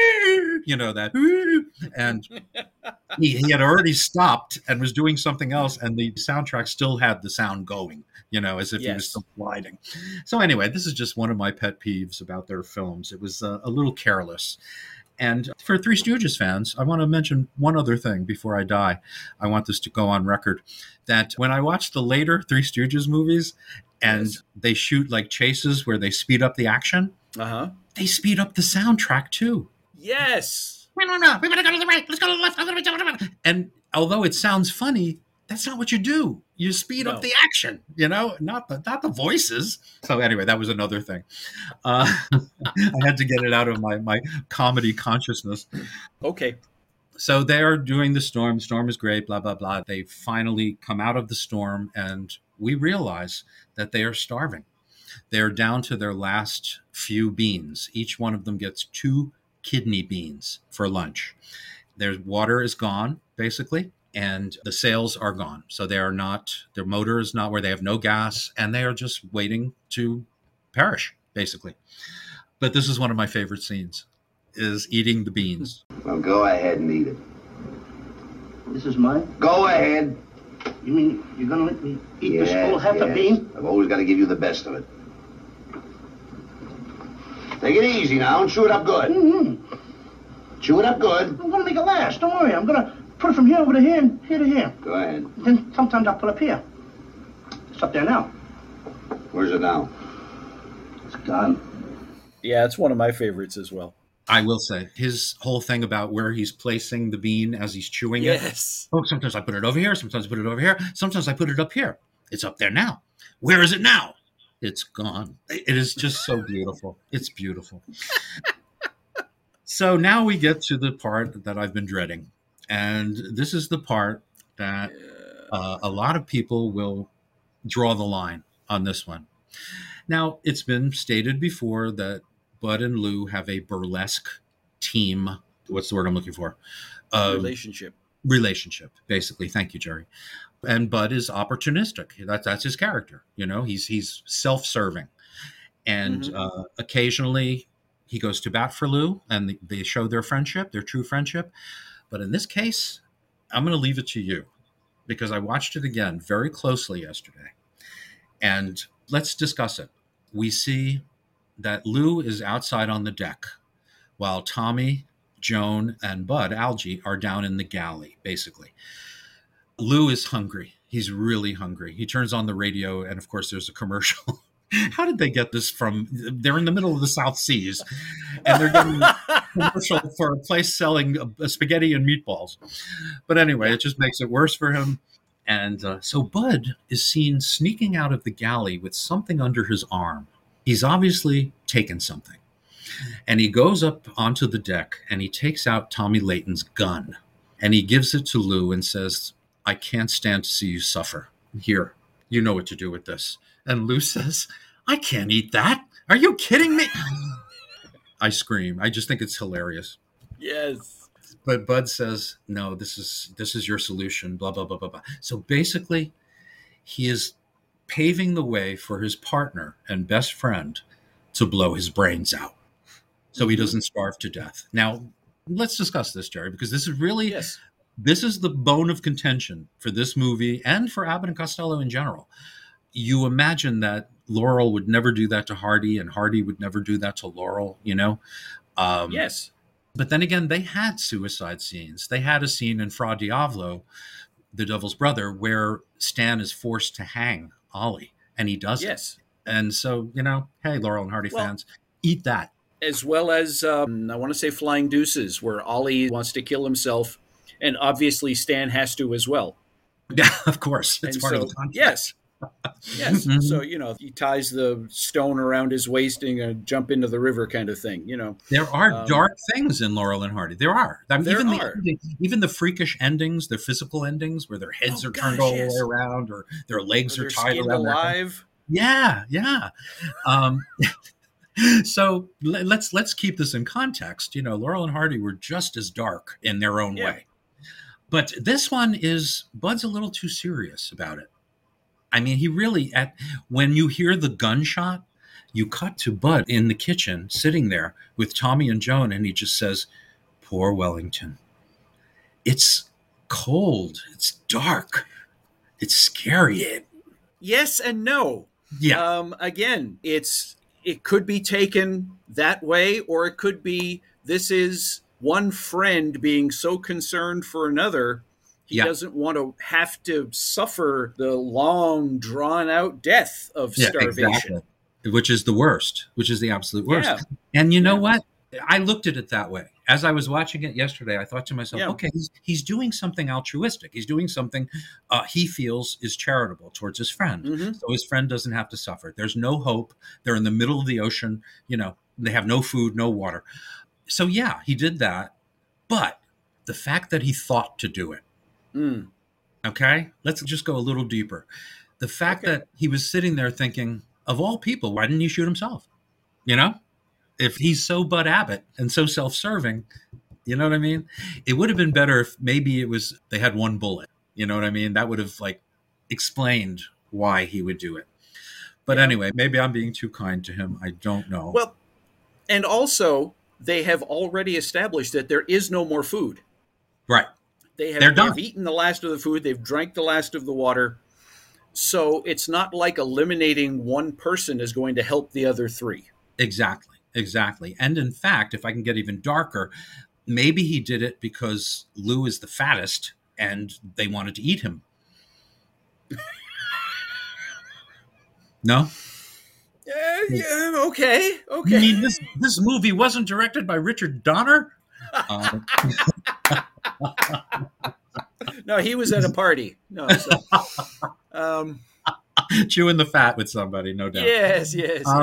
that, and he had already stopped and was doing something else, and the soundtrack still had the sound going, as if he was still sliding. So anyway, this is just one of my pet peeves about their films. It was a little careless. And for Three Stooges fans, I want to mention one other thing before I die. I want this to go on record, that when I watch the later Three Stooges movies and they shoot like chases where they speed up the action, they speed up the soundtrack too. Yes. We better go to the right. Let's go to the left. And although it sounds funny, that's not what you do. You speed up the action, not the voices. So anyway, that was another thing. I had to get it out of my comedy consciousness. Okay. So they are doing the storm. Storm is great, blah, blah, blah. They finally come out of the storm, and we realize that they are starving. They are down to their last few beans. Each one of them gets 2 kidney beans for lunch. Their water is gone, basically. And the sails are gone. So their motor is not where, they have no gas, and they are just waiting to perish, basically. But this is one of my favorite scenes, is eating the beans. Well, go ahead and eat it. This is mine? Go ahead. You mean you're going to let me eat this whole half a bean? I've always got to give you the best of it. Take it easy now and chew it up good. Mm-hmm. Chew it up good. I'm going to make it last. Don't worry. I'm going to put it from here over to here and here to here. Go ahead. Then sometimes I'll put it up here. It's up there now. Where's it now? It's gone. Yeah, it's one of my favorites as well. I will say, his whole thing about where he's placing the bean as he's chewing it. Oh, sometimes I put it over here. Sometimes I put it over here. Sometimes I put it up here. It's up there now. Where is it now? It's gone. It is just so beautiful. It's beautiful. So now we get to the part that I've been dreading. And this is the part that a lot of people will draw the line on this one. Now, it's been stated before that Bud and Lou have a burlesque team. What's the word I'm looking for? Relationship, basically. Thank you, Jerry. And Bud is opportunistic. That's his character. He's self-serving. And occasionally he goes to bat for Lou, and they show their friendship, their true friendship. But in this case, I'm going to leave it to you, because I watched it again very closely yesterday. And let's discuss it. We see that Lou is outside on the deck, while Tommy, Joan, and Bud, Algie, are down in the galley, basically. Lou is hungry. He's really hungry. He turns on the radio, and of course, there's a commercial How did they get this from? They're in the middle of the South Seas, and they're getting a commercial for a place selling spaghetti and meatballs. But anyway, it just makes it worse for him. And so Bud is seen sneaking out of the galley with something under his arm. He's obviously taken something. And he goes up onto the deck and he takes out Tommy Layton's gun. And he gives it to Lou and says, I can't stand to see you suffer. Here, you know what to do with this. And Lou says, I can't eat that. Are you kidding me? I scream. I just think it's hilarious. Yes. But Bud says, no, this is your solution, blah, blah, blah, blah, blah. So basically, he is paving the way for his partner and best friend to blow his brains out so he doesn't starve to death. Now, let's discuss this, Jerry, because this is really, this is the bone of contention for this movie and for Abbott and Costello in general. You imagine that Laurel would never do that to Hardy and Hardy would never do that to Laurel, you know? Yes. But then again, they had suicide scenes. They had a scene in Fra Diavolo, The Devil's Brother, where Stan is forced to hang Ollie, and he does it. And so, you know, hey, Laurel and Hardy fans, eat that. As well as, I want to say Flying Deuces, where Ollie wants to kill himself, and obviously Stan has to as well. Yeah, of course. It's part of the contract. Yes. Yes. Mm-hmm. So, you know, he ties the stone around his waist and jump into the river kind of thing, you know. There are dark things in Laurel and Hardy. There are. I mean, even the freakish endings, the physical endings where their heads are turned all the way around or their legs are tied around alive. Yeah, yeah. So let's keep this in context. You know, Laurel and Hardy were just as dark in their own way. But this one Bud's a little too serious about it. I mean, he really, when you hear the gunshot, you cut to Bud in the kitchen, sitting there with Tommy and Joan, and he just says, poor Wellington. It's cold. It's dark. It's scary. Yes and no. Yeah. Again, it could be taken that way, or it could be this is one friend being so concerned for another, he doesn't want to have to suffer the long, drawn-out death of starvation. Exactly. Which is the worst, which is the absolute worst. Yeah. And you know what? I looked at it that way. As I was watching it yesterday, I thought to myself, okay, he's doing something altruistic. He's doing something he feels is charitable towards his friend. Mm-hmm. So his friend doesn't have to suffer. There's no hope. They're in the middle of the ocean. You know, they have no food, no water. So, yeah, he did that. But the fact that he thought to do it, okay, let's just go a little deeper. The fact that he was sitting there thinking, of all people, why didn't he shoot himself? You know? If he's so Bud Abbott and so self-serving, you know what I mean? It would have been better if maybe they had one bullet. You know what I mean? That would have explained why he would do it. But anyway, maybe I'm being too kind to him. I don't know. Well, and also they have already established that there is no more food. Right. They've eaten the last of the food. They've drank the last of the water. So it's not like eliminating one person is going to help the other three. Exactly. And in fact, if I can get even darker, maybe he did it because Lou is the fattest and they wanted to eat him. No? Yeah, okay. You mean this movie wasn't directed by Richard Donner? No, he was at a party. No, so, chewing the fat with somebody, no doubt. Yes.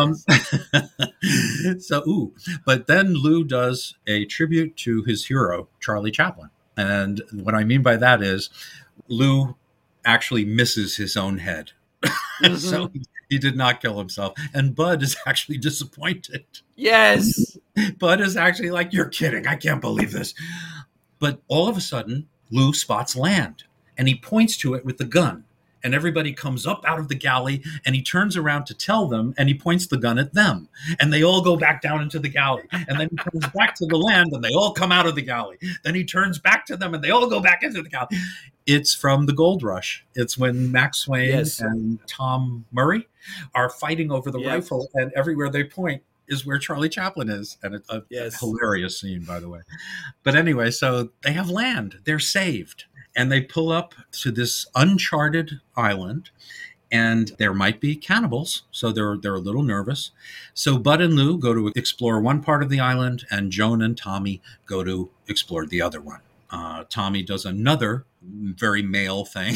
So, but then Lou does a tribute to his hero, Charlie Chaplin. And what I mean by that is Lou actually misses his own head. Mm-hmm. So he did not kill himself. And Bud is actually disappointed. Yes. Bud is actually like, you're kidding. I can't believe this. But all of a sudden, Lou spots land and he points to it with the gun. And everybody comes up out of the galley and he turns around to tell them and he points the gun at them. And they all go back down into the galley. And then he turns back to the land and they all come out of the galley. Then he turns back to them and they all go back into the galley. It's from the Gold Rush. It's when Max Swain and Tom Murray are fighting over the rifle, and everywhere they point is where Charlie Chaplin is. And it's a hilarious scene, by the way. But anyway, so they have land. They're saved. And they pull up to this uncharted island, And there might be cannibals, so they're a little nervous. So Bud and Lou go to explore one part of the island, and Joan and Tommy go to explore the other one. Tommy does another very male thing.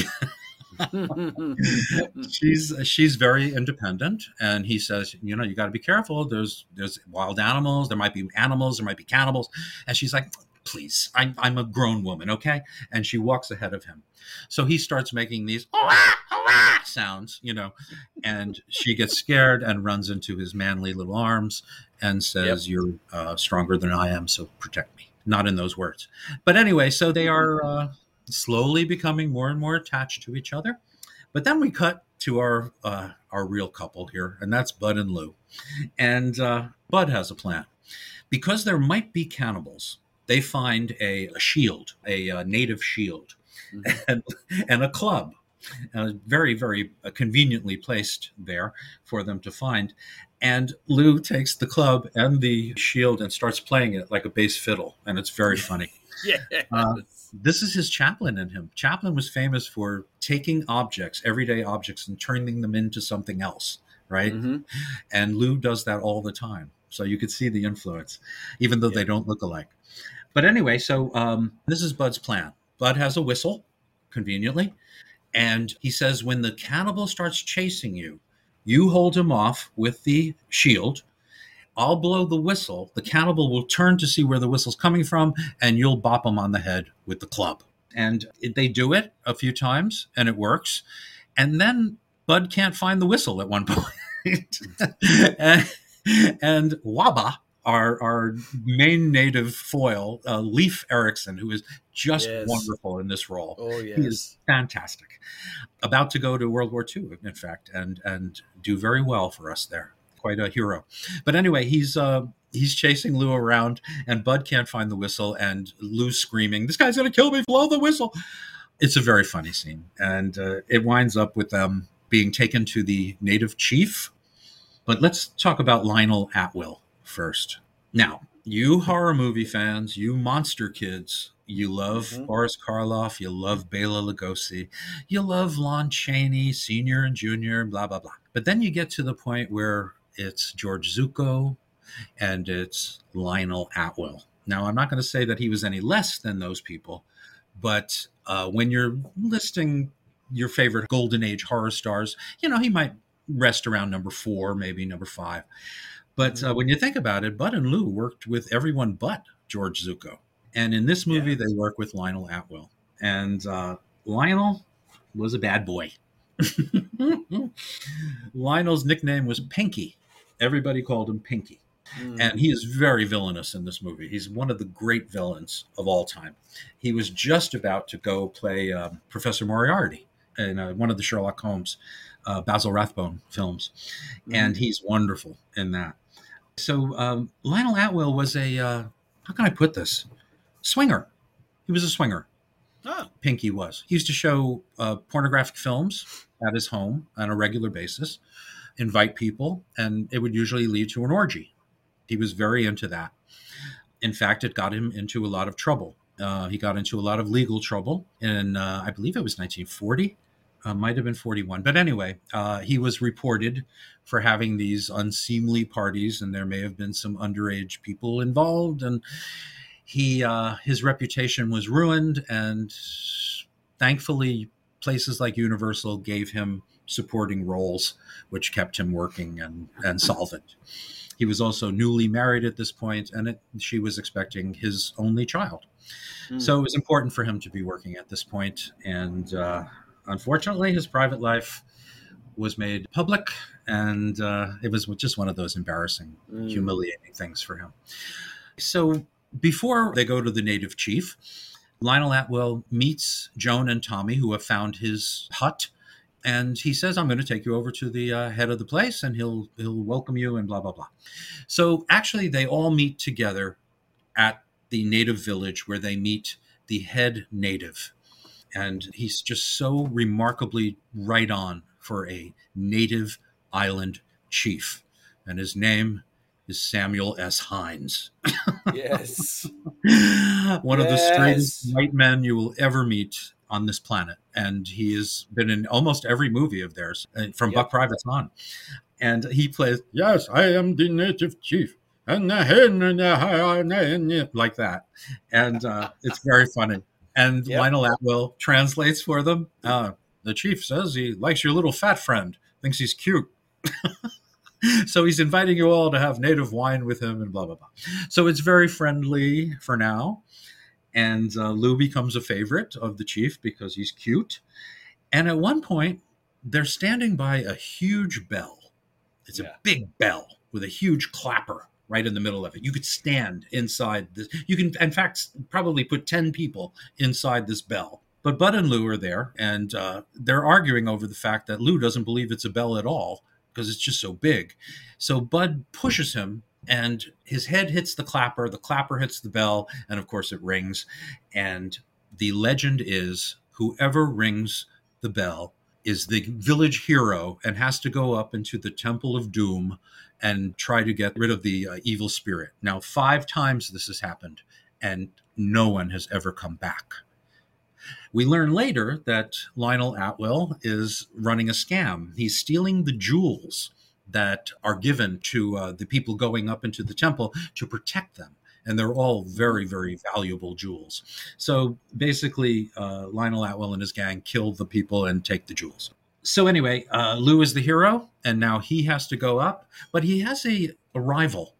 She's very independent, and he says, you got to be careful. There's wild animals. There might be animals. There might be cannibals. And she's like, please, I'm a grown woman, okay? And she walks ahead of him. So he starts making these sounds, and she gets scared and runs into his manly little arms and says, you're stronger than I am, so protect me. Not in those words. But anyway, so they are slowly becoming more and more attached to each other. But then we cut to our real couple here, and that's Bud and Lou. And Bud has a plan. Because there might be cannibals, they find a shield, a native shield, and a club, very, very conveniently placed there for them to find. And Lou takes the club and the shield and starts playing it like a bass fiddle, and it's very funny. Yes. This is his Chaplin in him. Chaplin was famous for taking objects, everyday objects, and turning them into something else, right? Mm-hmm. And Lou does that all the time. So you could see the influence, even though they don't look alike. But anyway, so this is Bud's plan. Bud has a whistle, conveniently, and he says, when the cannibal starts chasing you, you hold him off with the shield. I'll blow the whistle. The cannibal will turn to see where the whistle's coming from, and you'll bop him on the head with the club. And they do it a few times, and it works. And then Bud can't find the whistle at one point. and Waba, our main native foil, Leif Erikson, who is just wonderful in this role. Oh, yes. He is fantastic. About to go to World War II, in fact, and do very well for us there. Quite a hero. But anyway, he's chasing Lou around, and Bud can't find the whistle, and Lou's screaming, "This guy's going to kill me, blow the whistle." It's a very funny scene, and it winds up with them being taken to the native chief. But let's talk about Lionel Atwill first. Now, you horror movie fans, you monster kids, you love Boris Karloff, you love Bela Lugosi, you love Lon Chaney, Sr. and Jr., blah, blah, blah. But then you get to the point where it's George Zucco and it's Lionel Atwill. Now, I'm not going to say that he was any less than those people, but when you're listing your favorite Golden Age horror stars, he might rest around number 4, maybe number 5. But when you think about it, Bud and Lou worked with everyone but George Zucco. And in this movie, they work with Lionel Atwill. And Lionel was a bad boy. Lionel's nickname was Pinky. Everybody called him Pinky. And he is very villainous in this movie. He's one of the great villains of all time. He was just about to go play Professor Moriarty in one of the Sherlock Holmes, Basil Rathbone films. And he's wonderful in that. So Lionel Atwill was a, how can I put this? Swinger. He was a swinger. Oh. Pinky was. He used to show pornographic films at his home on a regular basis, invite people, and it would usually lead to an orgy. He was very into that. In fact, it got him into a lot of trouble. He got into a lot of legal trouble in, I believe it was 1940, might have been 41. But anyway, he was reported for having these unseemly parties, and there may have been some underage people involved, and his reputation was ruined, and thankfully places like Universal gave him supporting roles, which kept him working and solvent. He was also newly married at this point, and she was expecting his only child. So it was important for him to be working at this point, and unfortunately his private life was made public, and it was just one of those embarrassing, humiliating things for him. So before they go to the native chief, Lionel Atwill meets Joan and Tommy, who have found his hut, and he says, "I'm going to take you over to the head of the place, and he'll welcome you," and blah, blah, blah. So actually, they all meet together at the native village where they meet the head native. And he's just so remarkably right on for a native island chief. And his name is Samuel S. Hines. Yes. One of the straightest white men you will ever meet on this planet. And he has been in almost every movie of theirs, from Buck Privates on. And he plays, yes, I am the native chief. And like that. And it's very funny. And Lionel Atwill translates for them. The chief says he likes your little fat friend, thinks he's cute. So he's inviting you all to have native wine with him and blah, blah, blah. So it's very friendly for now. And Lou becomes a favorite of the chief because he's cute. And at one point, they're standing by a huge bell. It's a big bell with a huge clapper right in the middle of it. You could stand inside this. You can, in fact, probably put 10 people inside this bell. But Bud and Lou are there, and they're arguing over the fact that Lou doesn't believe it's a bell at all because it's just so big. So Bud pushes him, and his head hits the clapper hits the bell, and of course it rings. And the legend is whoever rings the bell is the village hero and has to go up into the Temple of Doom and try to get rid of the evil spirit. Now, 5 times this has happened, and no one has ever come back. We learn later that Lionel Atwill is running a scam. He's stealing the jewels that are given to the people going up into the temple to protect them. And they're all very, very valuable jewels. So basically, Lionel Atwill and his gang kill the people and take the jewels. So anyway, Lou is the hero, and now he has to go up. But he has a rival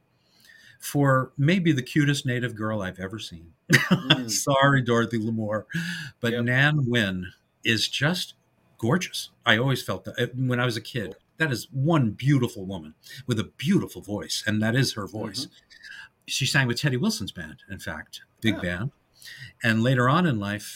for maybe the cutest native girl I've ever seen. Sorry, Dorothy Lamour. But Nan Wynn is just gorgeous. I always felt that when I was a kid. That is one beautiful woman with a beautiful voice, and that is her voice. She sang with Teddy Wilson's band, in fact, big band. And later on in life,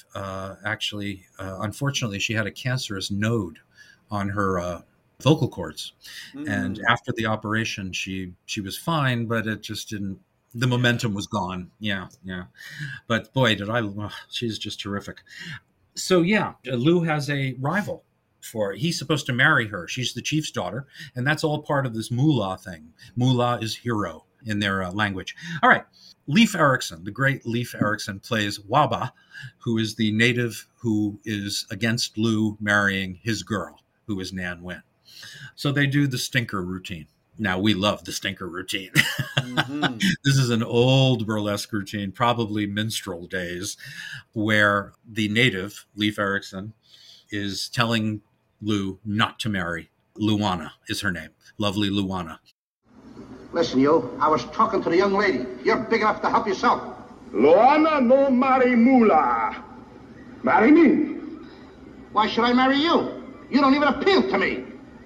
unfortunately, she had a cancerous node on her vocal cords. And after the operation, she was fine, but it just didn't, the momentum was gone. Yeah. But boy, she's just terrific. So Lou has a rival. He's supposed to marry her. She's the chief's daughter, and that's all part of this moolah thing. Moolah is hero in their language. All right. Leif Erikson, the great Leif Erikson, plays Waba, who is the native who is against Lou marrying his girl, who is Nan Wynn. So they do the stinker routine. Now, we love the stinker routine. This is an old burlesque routine, probably minstrel days, where the native, Leif Erikson, is telling Lou not to marry. Luana is her name. Lovely Luana. Listen, you, I was talking to the young lady. You're big enough to help yourself. Luana no marry Mula. Marry me. Why should I marry you? You don't even appeal to me.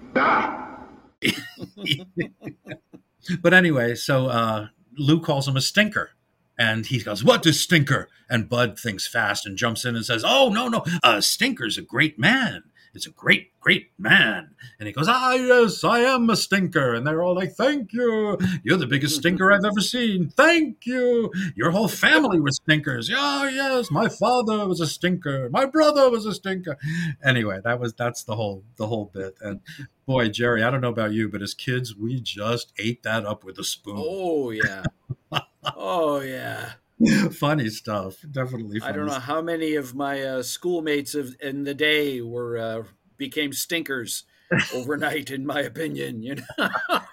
But anyway, so Lou calls him a stinker. And he goes, what is stinker? And Bud thinks fast and jumps in and says, oh, no, stinker's a great man. It's a great, great man. And he goes, yes, I am a stinker. And they're all like, thank you. You're the biggest stinker I've ever seen. Thank you. Your whole family was stinkers. Oh, yes, my father was a stinker. My brother was a stinker. Anyway, that's the whole bit. And boy, Jerry, I don't know about you, but as kids, we just ate that up with a spoon. Oh, yeah. Oh, yeah. Funny stuff. Definitely funny. I don't know how many of my schoolmates in the day became stinkers overnight, in my opinion. You know,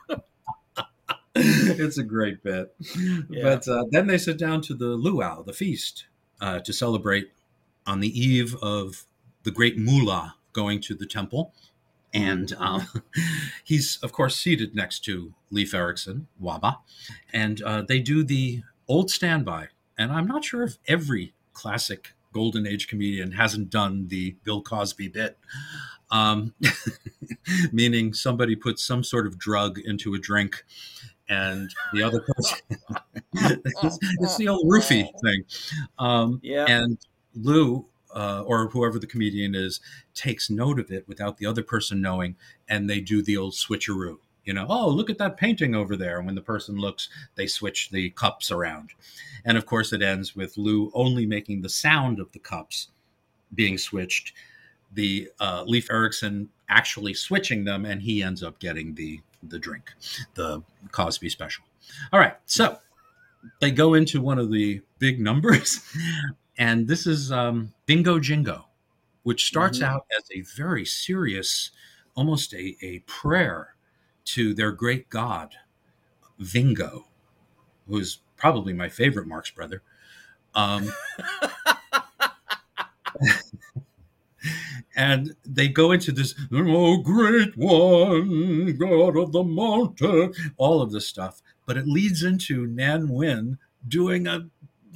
it's a great bit. Yeah. But then they sit down to the luau, the feast, to celebrate on the eve of the great mullah going to the temple. And he's, of course, seated next to Leif Erikson, Waba. And they do the old standby. And I'm not sure if every classic Golden Age comedian hasn't done the Bill Cosby bit, meaning somebody puts some sort of drug into a drink and the other person, it's the old roofie thing. And Lou, or whoever the comedian is, takes note of it without the other person knowing, and they do the old switcheroo. You know, oh, look at that painting over there. And when the person looks, they switch the cups around. And of course, it ends with Lou only making the sound of the cups being switched, the Leif Erikson actually switching them, and he ends up getting the drink, the Cosby special. All right, so they go into one of the big numbers, and this is Bingo Jingo. which starts out as a very serious, almost a prayer to their great god, Vingo, who is probably my favorite Marx brother. And they go into this, oh, great one, God of the mountain, all of this stuff. But it leads into Nan Nguyen doing a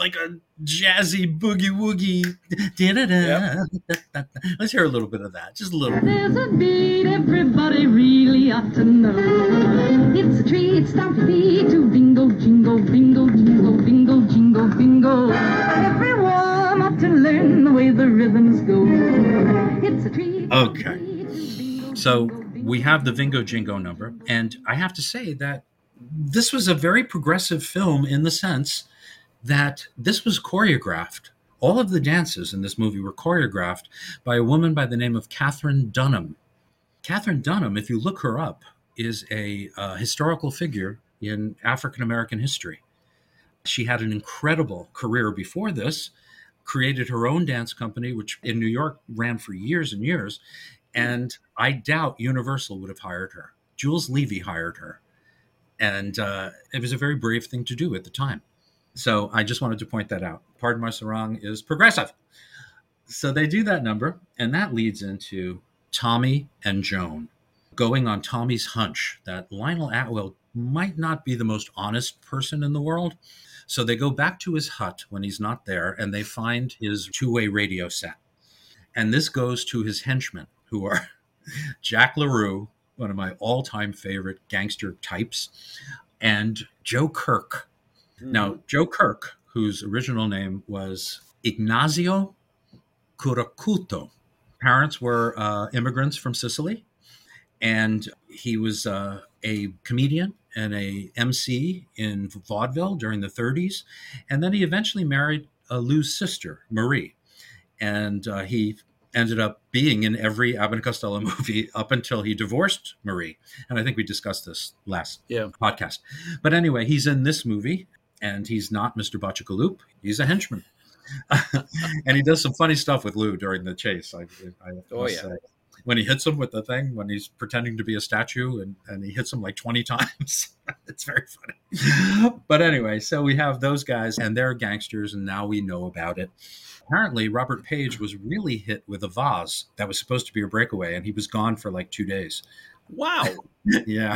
jazzy boogie woogie. Yep. Let's hear a little bit of that. Just a little. There's a beat everybody really ought to know. It's a treat, stop feet to bingo, jingle, bingo, jingle, bingo, jingle, bingo. Everyone ought to learn the way the rhythms go. It's a treat. Okay. So we have the Vingo Jingo number, and I have to say that this was a very progressive film in the sense that this was choreographed. All of the dances in this movie were choreographed by a woman by the name of Katherine Dunham. Katherine Dunham, if you look her up, is a historical figure in African-American history. She had an incredible career before this, created her own dance company, which in New York ran for years and years, and I doubt Universal would have hired her. Jules Levy hired her, and it was a very brave thing to do at the time. So I just wanted to point that out. Pardon My Sarong is progressive. So they do that number, and that leads into Tommy and Joan going on Tommy's hunch that Lionel Atwill might not be the most honest person in the world. So they go back to his hut when he's not there, and they find his two-way radio set. And this goes to his henchmen, who are Jack LaRue, one of my all-time favorite gangster types, and Joe Kirk. Now, Joe Kirk, whose original name was Ignazio Curacuto. Parents were immigrants from Sicily, and he was a comedian and a MC in vaudeville during the 30s. And then he eventually married Lou's sister, Marie. And he ended up being in every Abbott and Costello movie up until he divorced Marie. And I think we discussed this last podcast. But anyway, he's in this movie. And he's not Mr. Bachakaloop. He's a henchman. And he does some funny stuff with Lou during the chase. I say. When he hits him with the thing, when he's pretending to be a statue and he hits him like 20 times. It's very funny. But anyway, so we have those guys and they're gangsters, and now we know about it. Apparently, Robert Page was really hit with a vase that was supposed to be a breakaway, and he was gone for like 2 days. Wow. Yeah.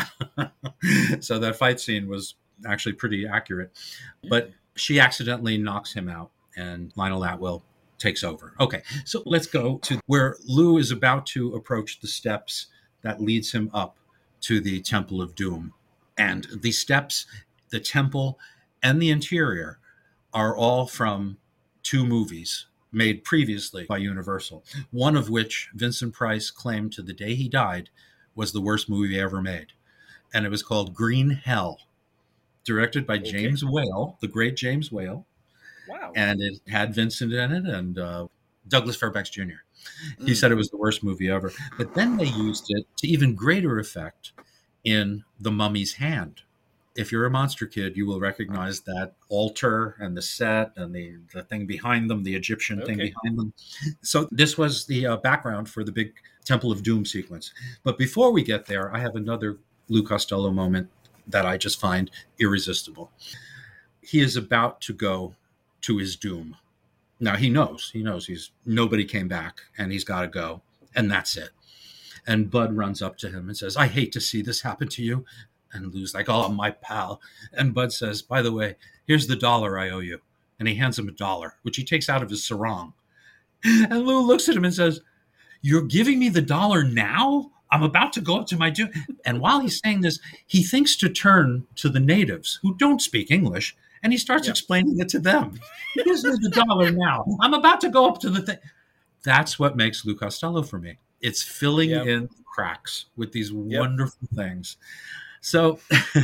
So that fight scene was actually pretty accurate, but she accidentally knocks him out and Lionel Atwill takes over. Okay, so let's go to where Lou is about to approach the steps that leads him up to the Temple of Doom. And the steps, the temple, and the interior are all from two movies made previously by Universal, one of which Vincent Price claimed to the day he died was the worst movie ever made. And it was called Green Hell, directed by James Whale, the great James Whale. Wow. And it had Vincent in it and Douglas Fairbanks Jr. He said it was the worst movie ever. But then they used it to even greater effect in The Mummy's Hand. If you're a monster kid, you will recognize that altar and the set and the thing behind them, the Egyptian thing behind them. So this was the background for the big Temple of Doom sequence. But before we get there, I have another Lou Costello moment that I just find irresistible. He is about to go to his doom. Now he knows nobody came back and he's got to go, and that's it. And Bud runs up to him and says, "I hate to see this happen to you." And Lou's like, "Oh, my pal." And Bud says, "By the way, here's the $1 I owe you." And he hands him $1, which he takes out of his sarong. And Lou looks at him and says, "You're giving me the $1 now? I'm about to go up to my doom." And while he's saying this, he thinks to turn to the natives who don't speak English, and he starts explaining it to them. "Here's the $1 now. I'm about to go up to the thing." That's what makes Lou Costello for me. It's filling in cracks with these wonderful things. So,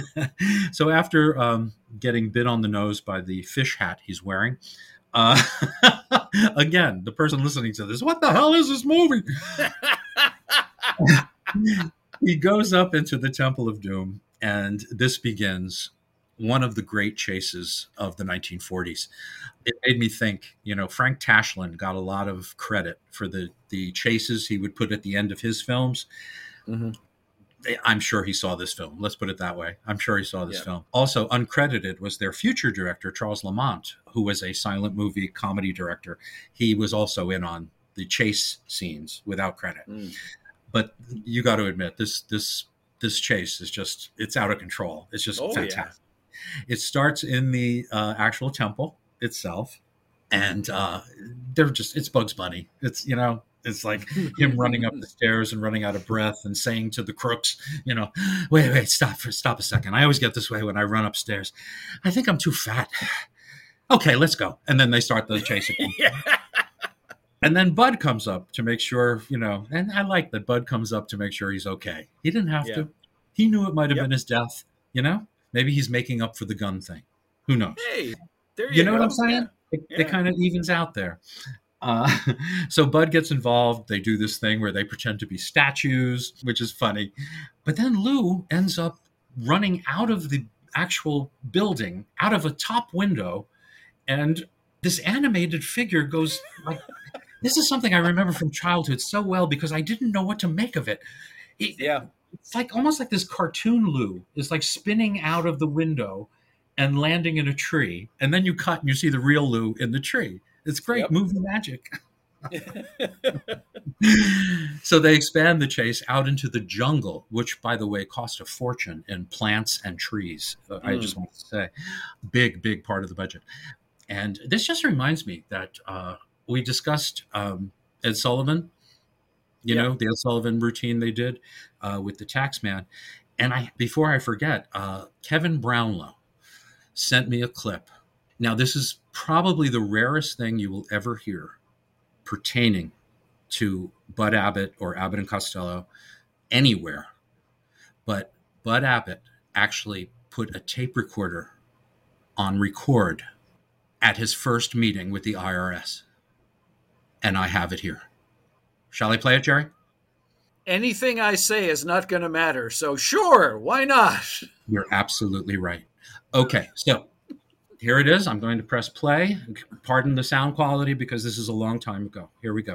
so after getting bit on the nose by the fish hat he's wearing, again, the person listening to this, what the hell is this movie? He goes up into the Temple of Doom, and this begins one of the great chases of the 1940s. It made me think, Frank Tashlin got a lot of credit for the chases he would put at the end of his films. Mm-hmm. I'm sure he saw this film. Let's put it that way. I'm sure he saw this film. Also uncredited was their future director, Charles Lamont, who was a silent movie comedy director. He was also in on the chase scenes without credit. Mm. But you got to admit, this chase is just, it's out of control. It's just fantastic. Yeah. It starts in the actual temple itself, and it's Bugs Bunny. It's, it's like him running up the stairs and running out of breath and saying to the crooks, wait, stop a second. I always get this way when I run upstairs. I think I'm too fat. Okay, let's go. And then they start the chase again. Yeah. And then Bud comes up to make sure, and I like that Bud comes up to make sure he's okay. He didn't have to. He knew it might have been his death, Maybe he's making up for the gun thing. Who knows? Hey, there you go. What I'm saying? Yeah. It kind of evens out there. So Bud gets involved. They do this thing where they pretend to be statues, which is funny. But then Lou ends up running out of the actual building, out of a top window, and this animated figure goes like, this is something I remember from childhood so well because I didn't know what to make of it. It's like almost like this cartoon Lou is like spinning out of the window and landing in a tree. And then you cut and you see the real Lou in the tree. It's great movie magic. So they expand the chase out into the jungle, which, by the way, cost a fortune in plants and trees. I just want to say, big part of the budget. And this just reminds me that we discussed Ed Sullivan, the Ed Sullivan routine they did with the Taxman. And before I forget, Kevin Brownlow sent me a clip. Now, this is probably the rarest thing you will ever hear pertaining to Bud Abbott or Abbott and Costello anywhere. But Bud Abbott actually put a tape recorder on record at his first meeting with the IRS. And I have it here. Shall I play it, Jerry? Anything I say is not going to matter. So sure, why not? You're absolutely right. Okay, so here it is. I'm going to press play. Pardon the sound quality because this is a long time ago. Here we go.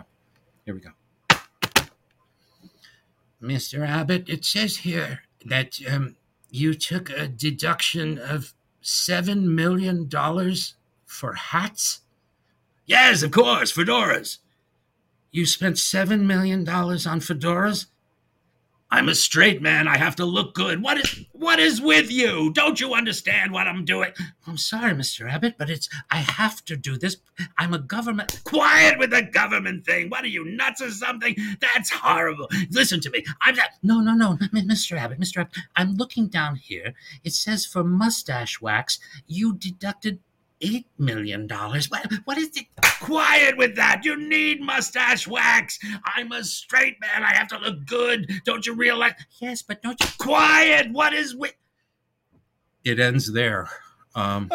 Mr. Abbott, it says here that you took a deduction of $7 million for hats? Yes, of course, fedoras. You spent $7 million on fedoras? I'm a straight man. I have to look good. What is with you? Don't you understand what I'm doing? I'm sorry, Mr. Abbott, but I have to do this. I'm a government. Quiet with the government thing. What are you, nuts or something? That's horrible. Listen to me. No, Mr. Abbott. I'm looking down here. It says for mustache wax, you deducted $8 million. What is it? Quiet with that. You need mustache wax. I'm a straight man. I have to look good. Don't you realize? Yes, but don't you? Quiet. What is with? It ends there. I'm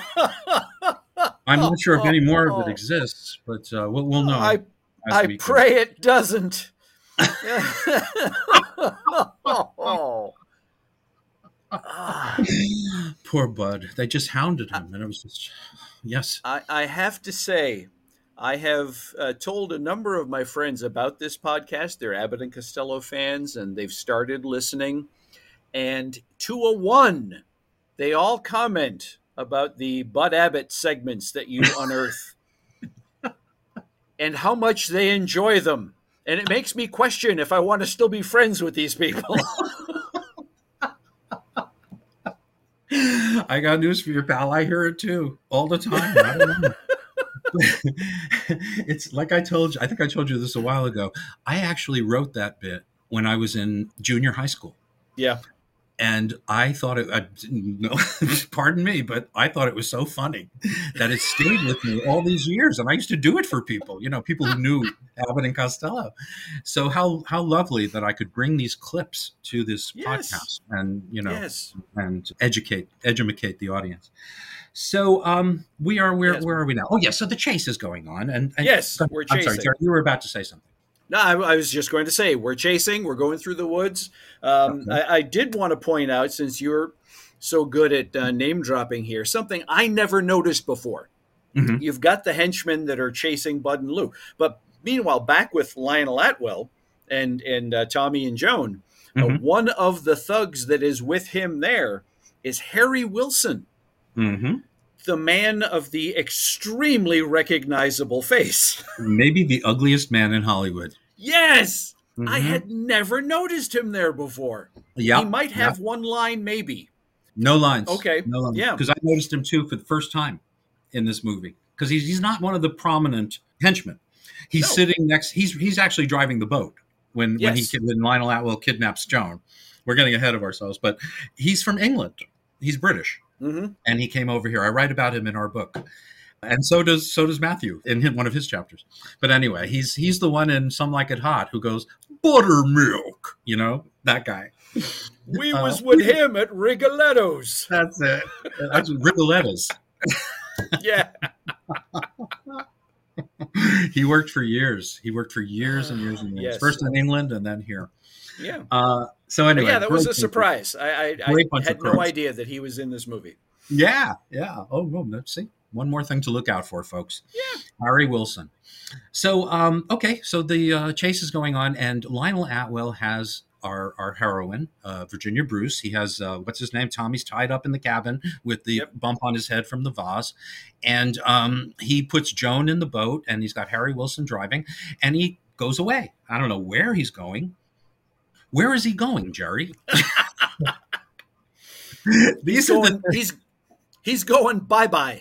not sure if any more of it exists, but we'll know. I pray it doesn't. Poor Bud. They just hounded him, and it was just, yes. I have to say, I have told a number of my friends about this podcast. They're Abbott and Costello fans, and they've started listening. And to a one, they all comment about the Bud Abbott segments that you unearth and how much they enjoy them. And it makes me question if I want to still be friends with these people. I got news for you, pal. I hear it too all the time. I don't know. It's like I told you. I think I told you this a while ago. I actually wrote that bit when I was in junior high school. Yeah. And I thought no, pardon me, but I thought it was so funny that it stayed with me all these years. And I used to do it for people, people who knew Abbott and Costello. So how lovely that I could bring these clips to this podcast and, and educate the audience. So where are we now? Oh, yeah. So the chase is going on. And yes, we're chasing. I'm sorry, Jerry, you were about to say something. No, I was just going to say we're chasing. We're going through the woods. I did want to point out, since you're so good at name dropping here. Something I never noticed before. Mhm. You've got the henchmen that are chasing Bud and Lou, but meanwhile, back with Lionel Atwell and Tommy and Joan, Mhm. one of the thugs that is with him there is Harry Wilson, Mm-hmm. the man of the extremely recognizable face. Maybe the ugliest man in Hollywood. Yes, I Mhm. had never noticed him there before. Yeah, He might have yeah. one line, maybe. No lines. Okay, No lines. yeah. Because I noticed him too for the first time in this movie. Because he's not one of the prominent henchmen. He's No. sitting next. He's actually driving the boat when Yes. when Lionel Atwell kidnaps Joan. We're getting ahead of ourselves, but he's from England. He's British, Mm-hmm. and he came over here. I write about him in our book, and so does Matthew in one of his chapters. But anyway, he's the one in Some Like It Hot who goes buttermilk. You know, that guy. We was with him at Rigoletto's. That's it. That's Rigoletto's. Yeah. He worked for years. He worked for years and years and years. Yes. First in England and then here. Yeah. So anyway, Yeah, that was a great surprise. I Great bunch had of no pros. idea that he was in this movie. Yeah, yeah. Oh, well, let's see. One more thing to look out for, folks. Yeah. Harry Wilson. So, okay. So the chase is going on, and Lionel Atwell has our heroine, Virginia Bruce. He has, what's his name? Tommy's tied up in the cabin with the bump on his head from the vase. And he puts Joan in the boat, and he's got Harry Wilson driving, and he goes away. I don't know where he's going. Where is he going, Jerry? He's going bye-bye.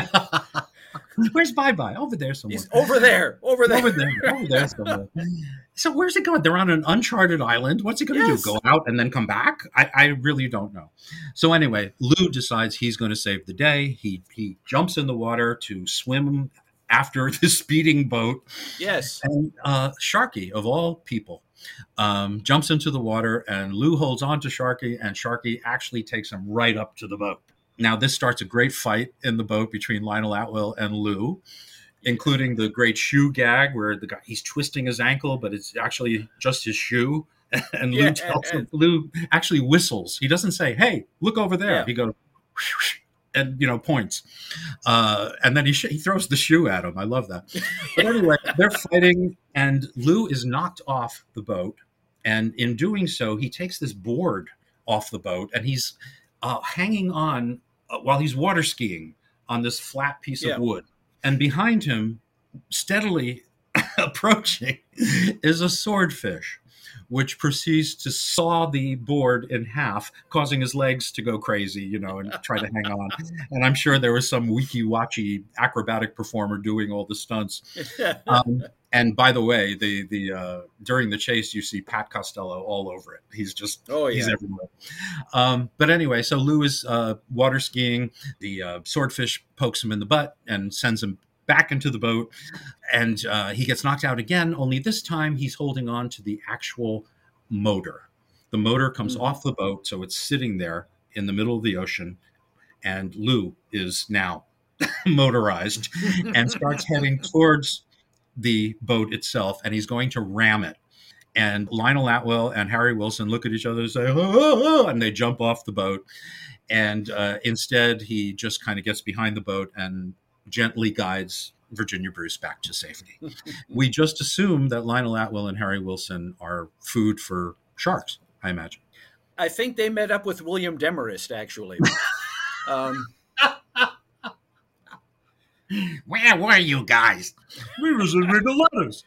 Where's Bye-Bye? Over there somewhere. He's over there. Over there. Over there somewhere. So where's it going? They're on an uncharted island. What's he going to Yes. do? Go out and then come back? I really don't know. So anyway, Lou decides he's going to save the day. He jumps in the water to swim after the speeding boat. Yes. And Sharky, of all people, jumps into the water, and Lou holds on to Sharky, and Sharky actually takes him right up to the boat. Now, this starts a great fight in the boat between Lionel Atwell and Lou, including the great shoe gag where the guy, he's twisting his ankle, but it's actually just his shoe. And Lou tells him, Lou actually whistles. He doesn't say, "Hey, look over there." Yeah. He goes, and points. And then he throws the shoe at him. I love that. But anyway, they're fighting, and Lou is knocked off the boat. And in doing so, he takes this board off the boat, and he's hanging on while he's water skiing on this flat piece of wood. And behind him, steadily approaching, is a swordfish, which proceeds to saw the board in half, causing his legs to go crazy, and try to hang on. And I'm sure there was some wiki-wachi acrobatic performer doing all the stunts. And by the way, the during the chase, you see Pat Costello all over it. He's just, he's everywhere. But anyway, so Lou is water skiing. The swordfish pokes him in the butt and sends him back into the boat. And he gets knocked out again, only this time he's holding on to the actual motor. The motor comes off the boat, so it's sitting there in the middle of the ocean. And Lou is now motorized and starts heading towards the boat itself, and he's going to ram it. And Lionel Atwell and Harry Wilson look at each other and say, "Oh," and they jump off the boat. And instead, he just kind of gets behind the boat and gently guides Virginia Bruce back to safety. We just assume that Lionel Atwell and Harry Wilson are food for sharks, I imagine. I think they met up with William Demarest, actually. Where were you guys? We was in Rigoletto's.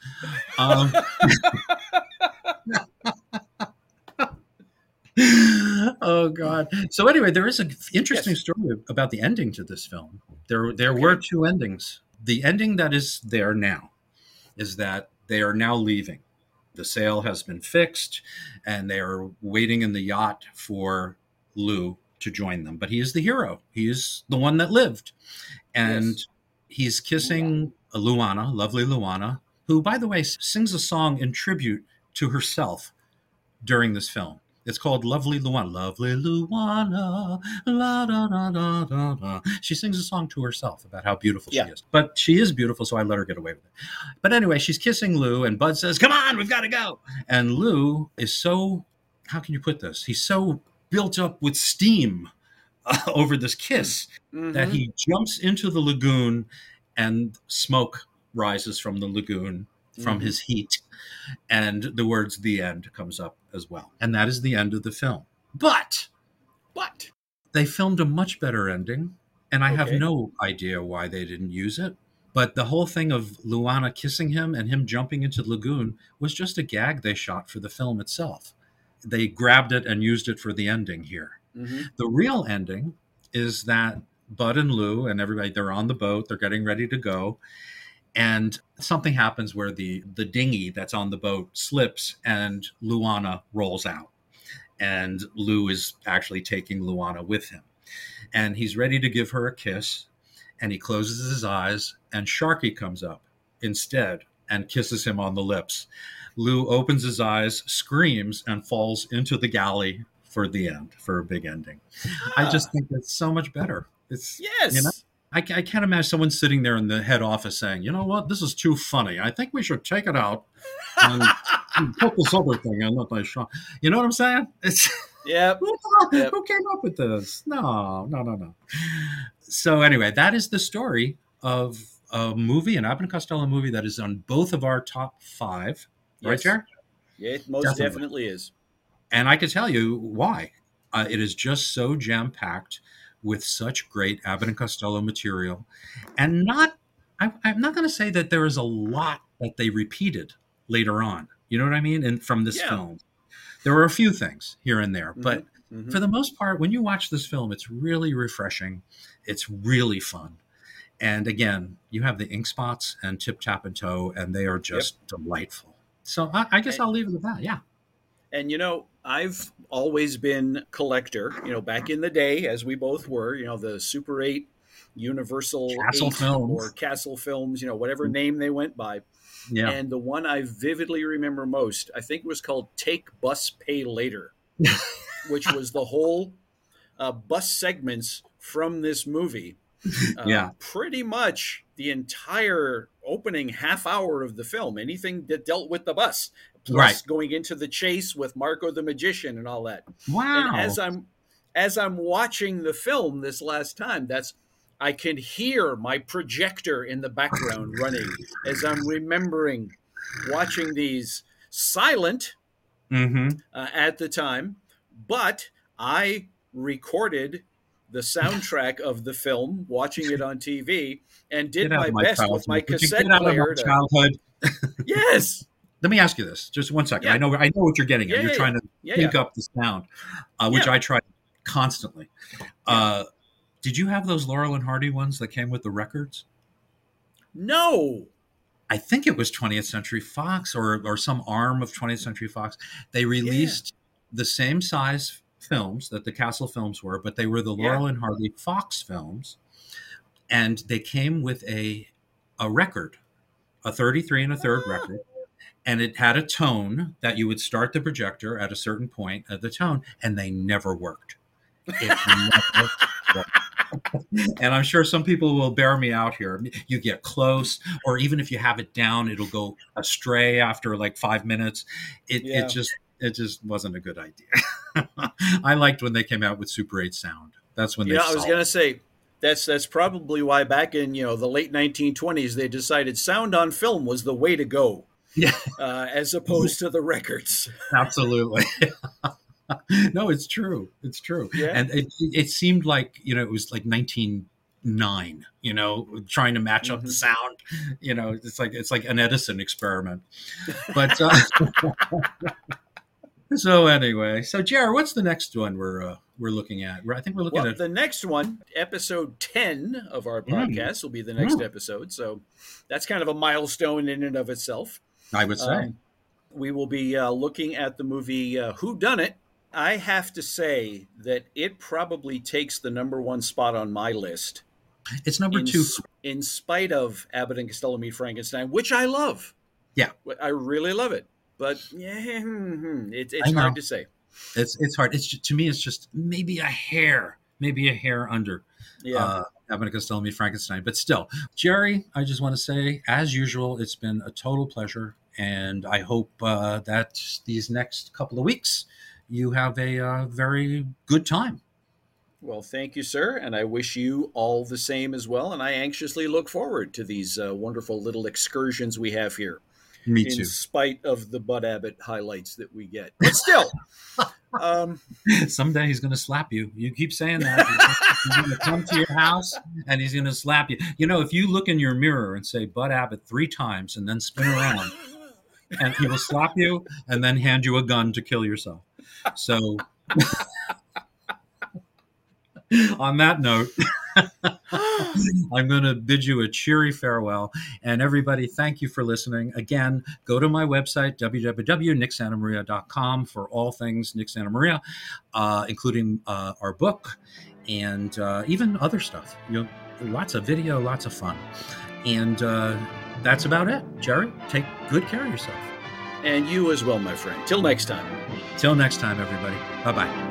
Oh God! So anyway, there is an interesting story about the ending to this film. There were two endings. The ending that is there now is that they are now leaving. The sail has been fixed, and they are waiting in the yacht for Lou to join them. But he is the hero. He is the one that lived, and he's kissing Luana, lovely Luana, who, by the way, sings a song in tribute to herself during this film. It's called Lovely Luana. Lovely Luana, la da da da da da. She sings a song to herself about how beautiful she is. But she is beautiful, so I let her get away with it. But anyway, she's kissing Lou, and Bud says, "Come on, we've got to go." And Lou is so, how can you put this? He's so built up with steam over this kiss that he jumps into the lagoon and smoke rises from the lagoon from his heat. And the words "the end" comes up as well. And that is the end of the film. But they filmed a much better ending. And I have no idea why they didn't use it. But the whole thing of Luana kissing him and him jumping into the lagoon was just a gag they shot for the film itself. They grabbed it and used it for the ending here. The real ending is that Bud and Lou and everybody, they're on the boat, they're getting ready to go. And something happens where the dinghy that's on the boat slips and Luana rolls out. And Lou is actually taking Luana with him. And he's ready to give her a kiss. And he closes his eyes, and Sharky comes up instead and kisses him on the lips. Lou opens his eyes, screams, and falls into the galley for the end, for a big ending. I just think that's so much better. It's you know, I can't imagine someone sitting there in the head office saying, you know what, this is too funny. I think we should take it out and put this other thing in that they shot. You know what I'm saying? It's who came up with this? No. So anyway, that is the story of a movie, an Abbott and Costello movie that is on both of our top 5. Right, Jared? Yeah, it most definitely is. And I can tell you why. It is just so jam-packed with such great Abbott and Costello material. And I'm not going to say that there is a lot that they repeated later on. You know what I mean? And from this film. There were a few things here and there. But for the most part, when you watch this film, it's really refreshing. It's really fun. And again, you have the ink spots and Tip, Tap, and Toe, and they are just delightful. So I guess I'll leave it at that. Yeah. And, I've always been a collector, back in the day, as we both were, the Super 8, Universal Castle 8, Films. or Castle Films, whatever name they went by. Yeah. And the one I vividly remember most, I think, was called Take Bus, Pay Later, which was the whole bus segments from this movie. Pretty much the entire opening half hour of the film, anything that dealt with the bus, plus going into the chase with Marco the Magician and all that. Wow. And as I'm watching the film this last time, I can hear my projector in the background running as I'm remembering watching these silent at the time, but I recorded the soundtrack of the film, watching it on TV, and did my best with my cassette player. Yes. Let me ask you this, just 1 second. I know what you're getting at. You're trying to sync up the sound, which I try constantly. Did you have those Laurel and Hardy ones that came with the records? No. I think it was 20th Century Fox or some arm of 20th Century Fox. They released the same size films that the Castle films were, but they were the Laurel and Hardy Fox films. And they came with a record, a 33 1/3 record. And it had a tone that you would start the projector at a certain point at the tone, and they never worked. It never worked. And I'm sure some people will bear me out here. You get close, or even if you have it down, it'll go astray after like 5 minutes. It just wasn't a good idea. I liked when they came out with Super 8 sound. That's when I was going to say that's probably why back in the late 1920s they decided sound on film was the way to go. Yeah, as opposed to the records. Absolutely. No, it's true. It's true. Yeah. And it seemed like, it was like 1909, trying to match up the sound, it's like an Edison experiment. But so anyway, Jared, what's the next one we're looking at? I think we're looking at the next one, episode 10 of our podcast will be the next episode. So that's kind of a milestone in and of itself. I would say. We will be looking at the movie Who Done It. I have to say that it probably takes the number 1 spot on my list. It's number 2. In spite of Abbott and Costello Meet Frankenstein, which I love. Yeah. I really love it. But it's hard to say. It's hard. To me, it's just maybe a hair under. Yeah. Abbott and Costello Meet Frankenstein. But still, Jerry, I just want to say, as usual, it's been a total pleasure. And I hope that these next couple of weeks, you have a very good time. Well, thank you, sir. And I wish you all the same as well. And I anxiously look forward to these wonderful little excursions we have here. Me too. In spite of the Bud Abbott highlights that we get. But still. Someday he's going to slap you. You keep saying that. He's going to come to your house and he's going to slap you. You know, if you look in your mirror and say Bud Abbott 3 times and then spin around, and he will slap you and then hand you a gun to kill yourself. So on that note, I'm going to bid you a cheery farewell. And everybody, thank you for listening. Again, go to my website, www.nicksantamaria.com, for all things Nick Santamaria, including our book and even other stuff. You know, lots of video, lots of fun. And that's about it. Jerry, take good care of yourself. And you as well, my friend. Till next time. Till next time, everybody. Bye-bye.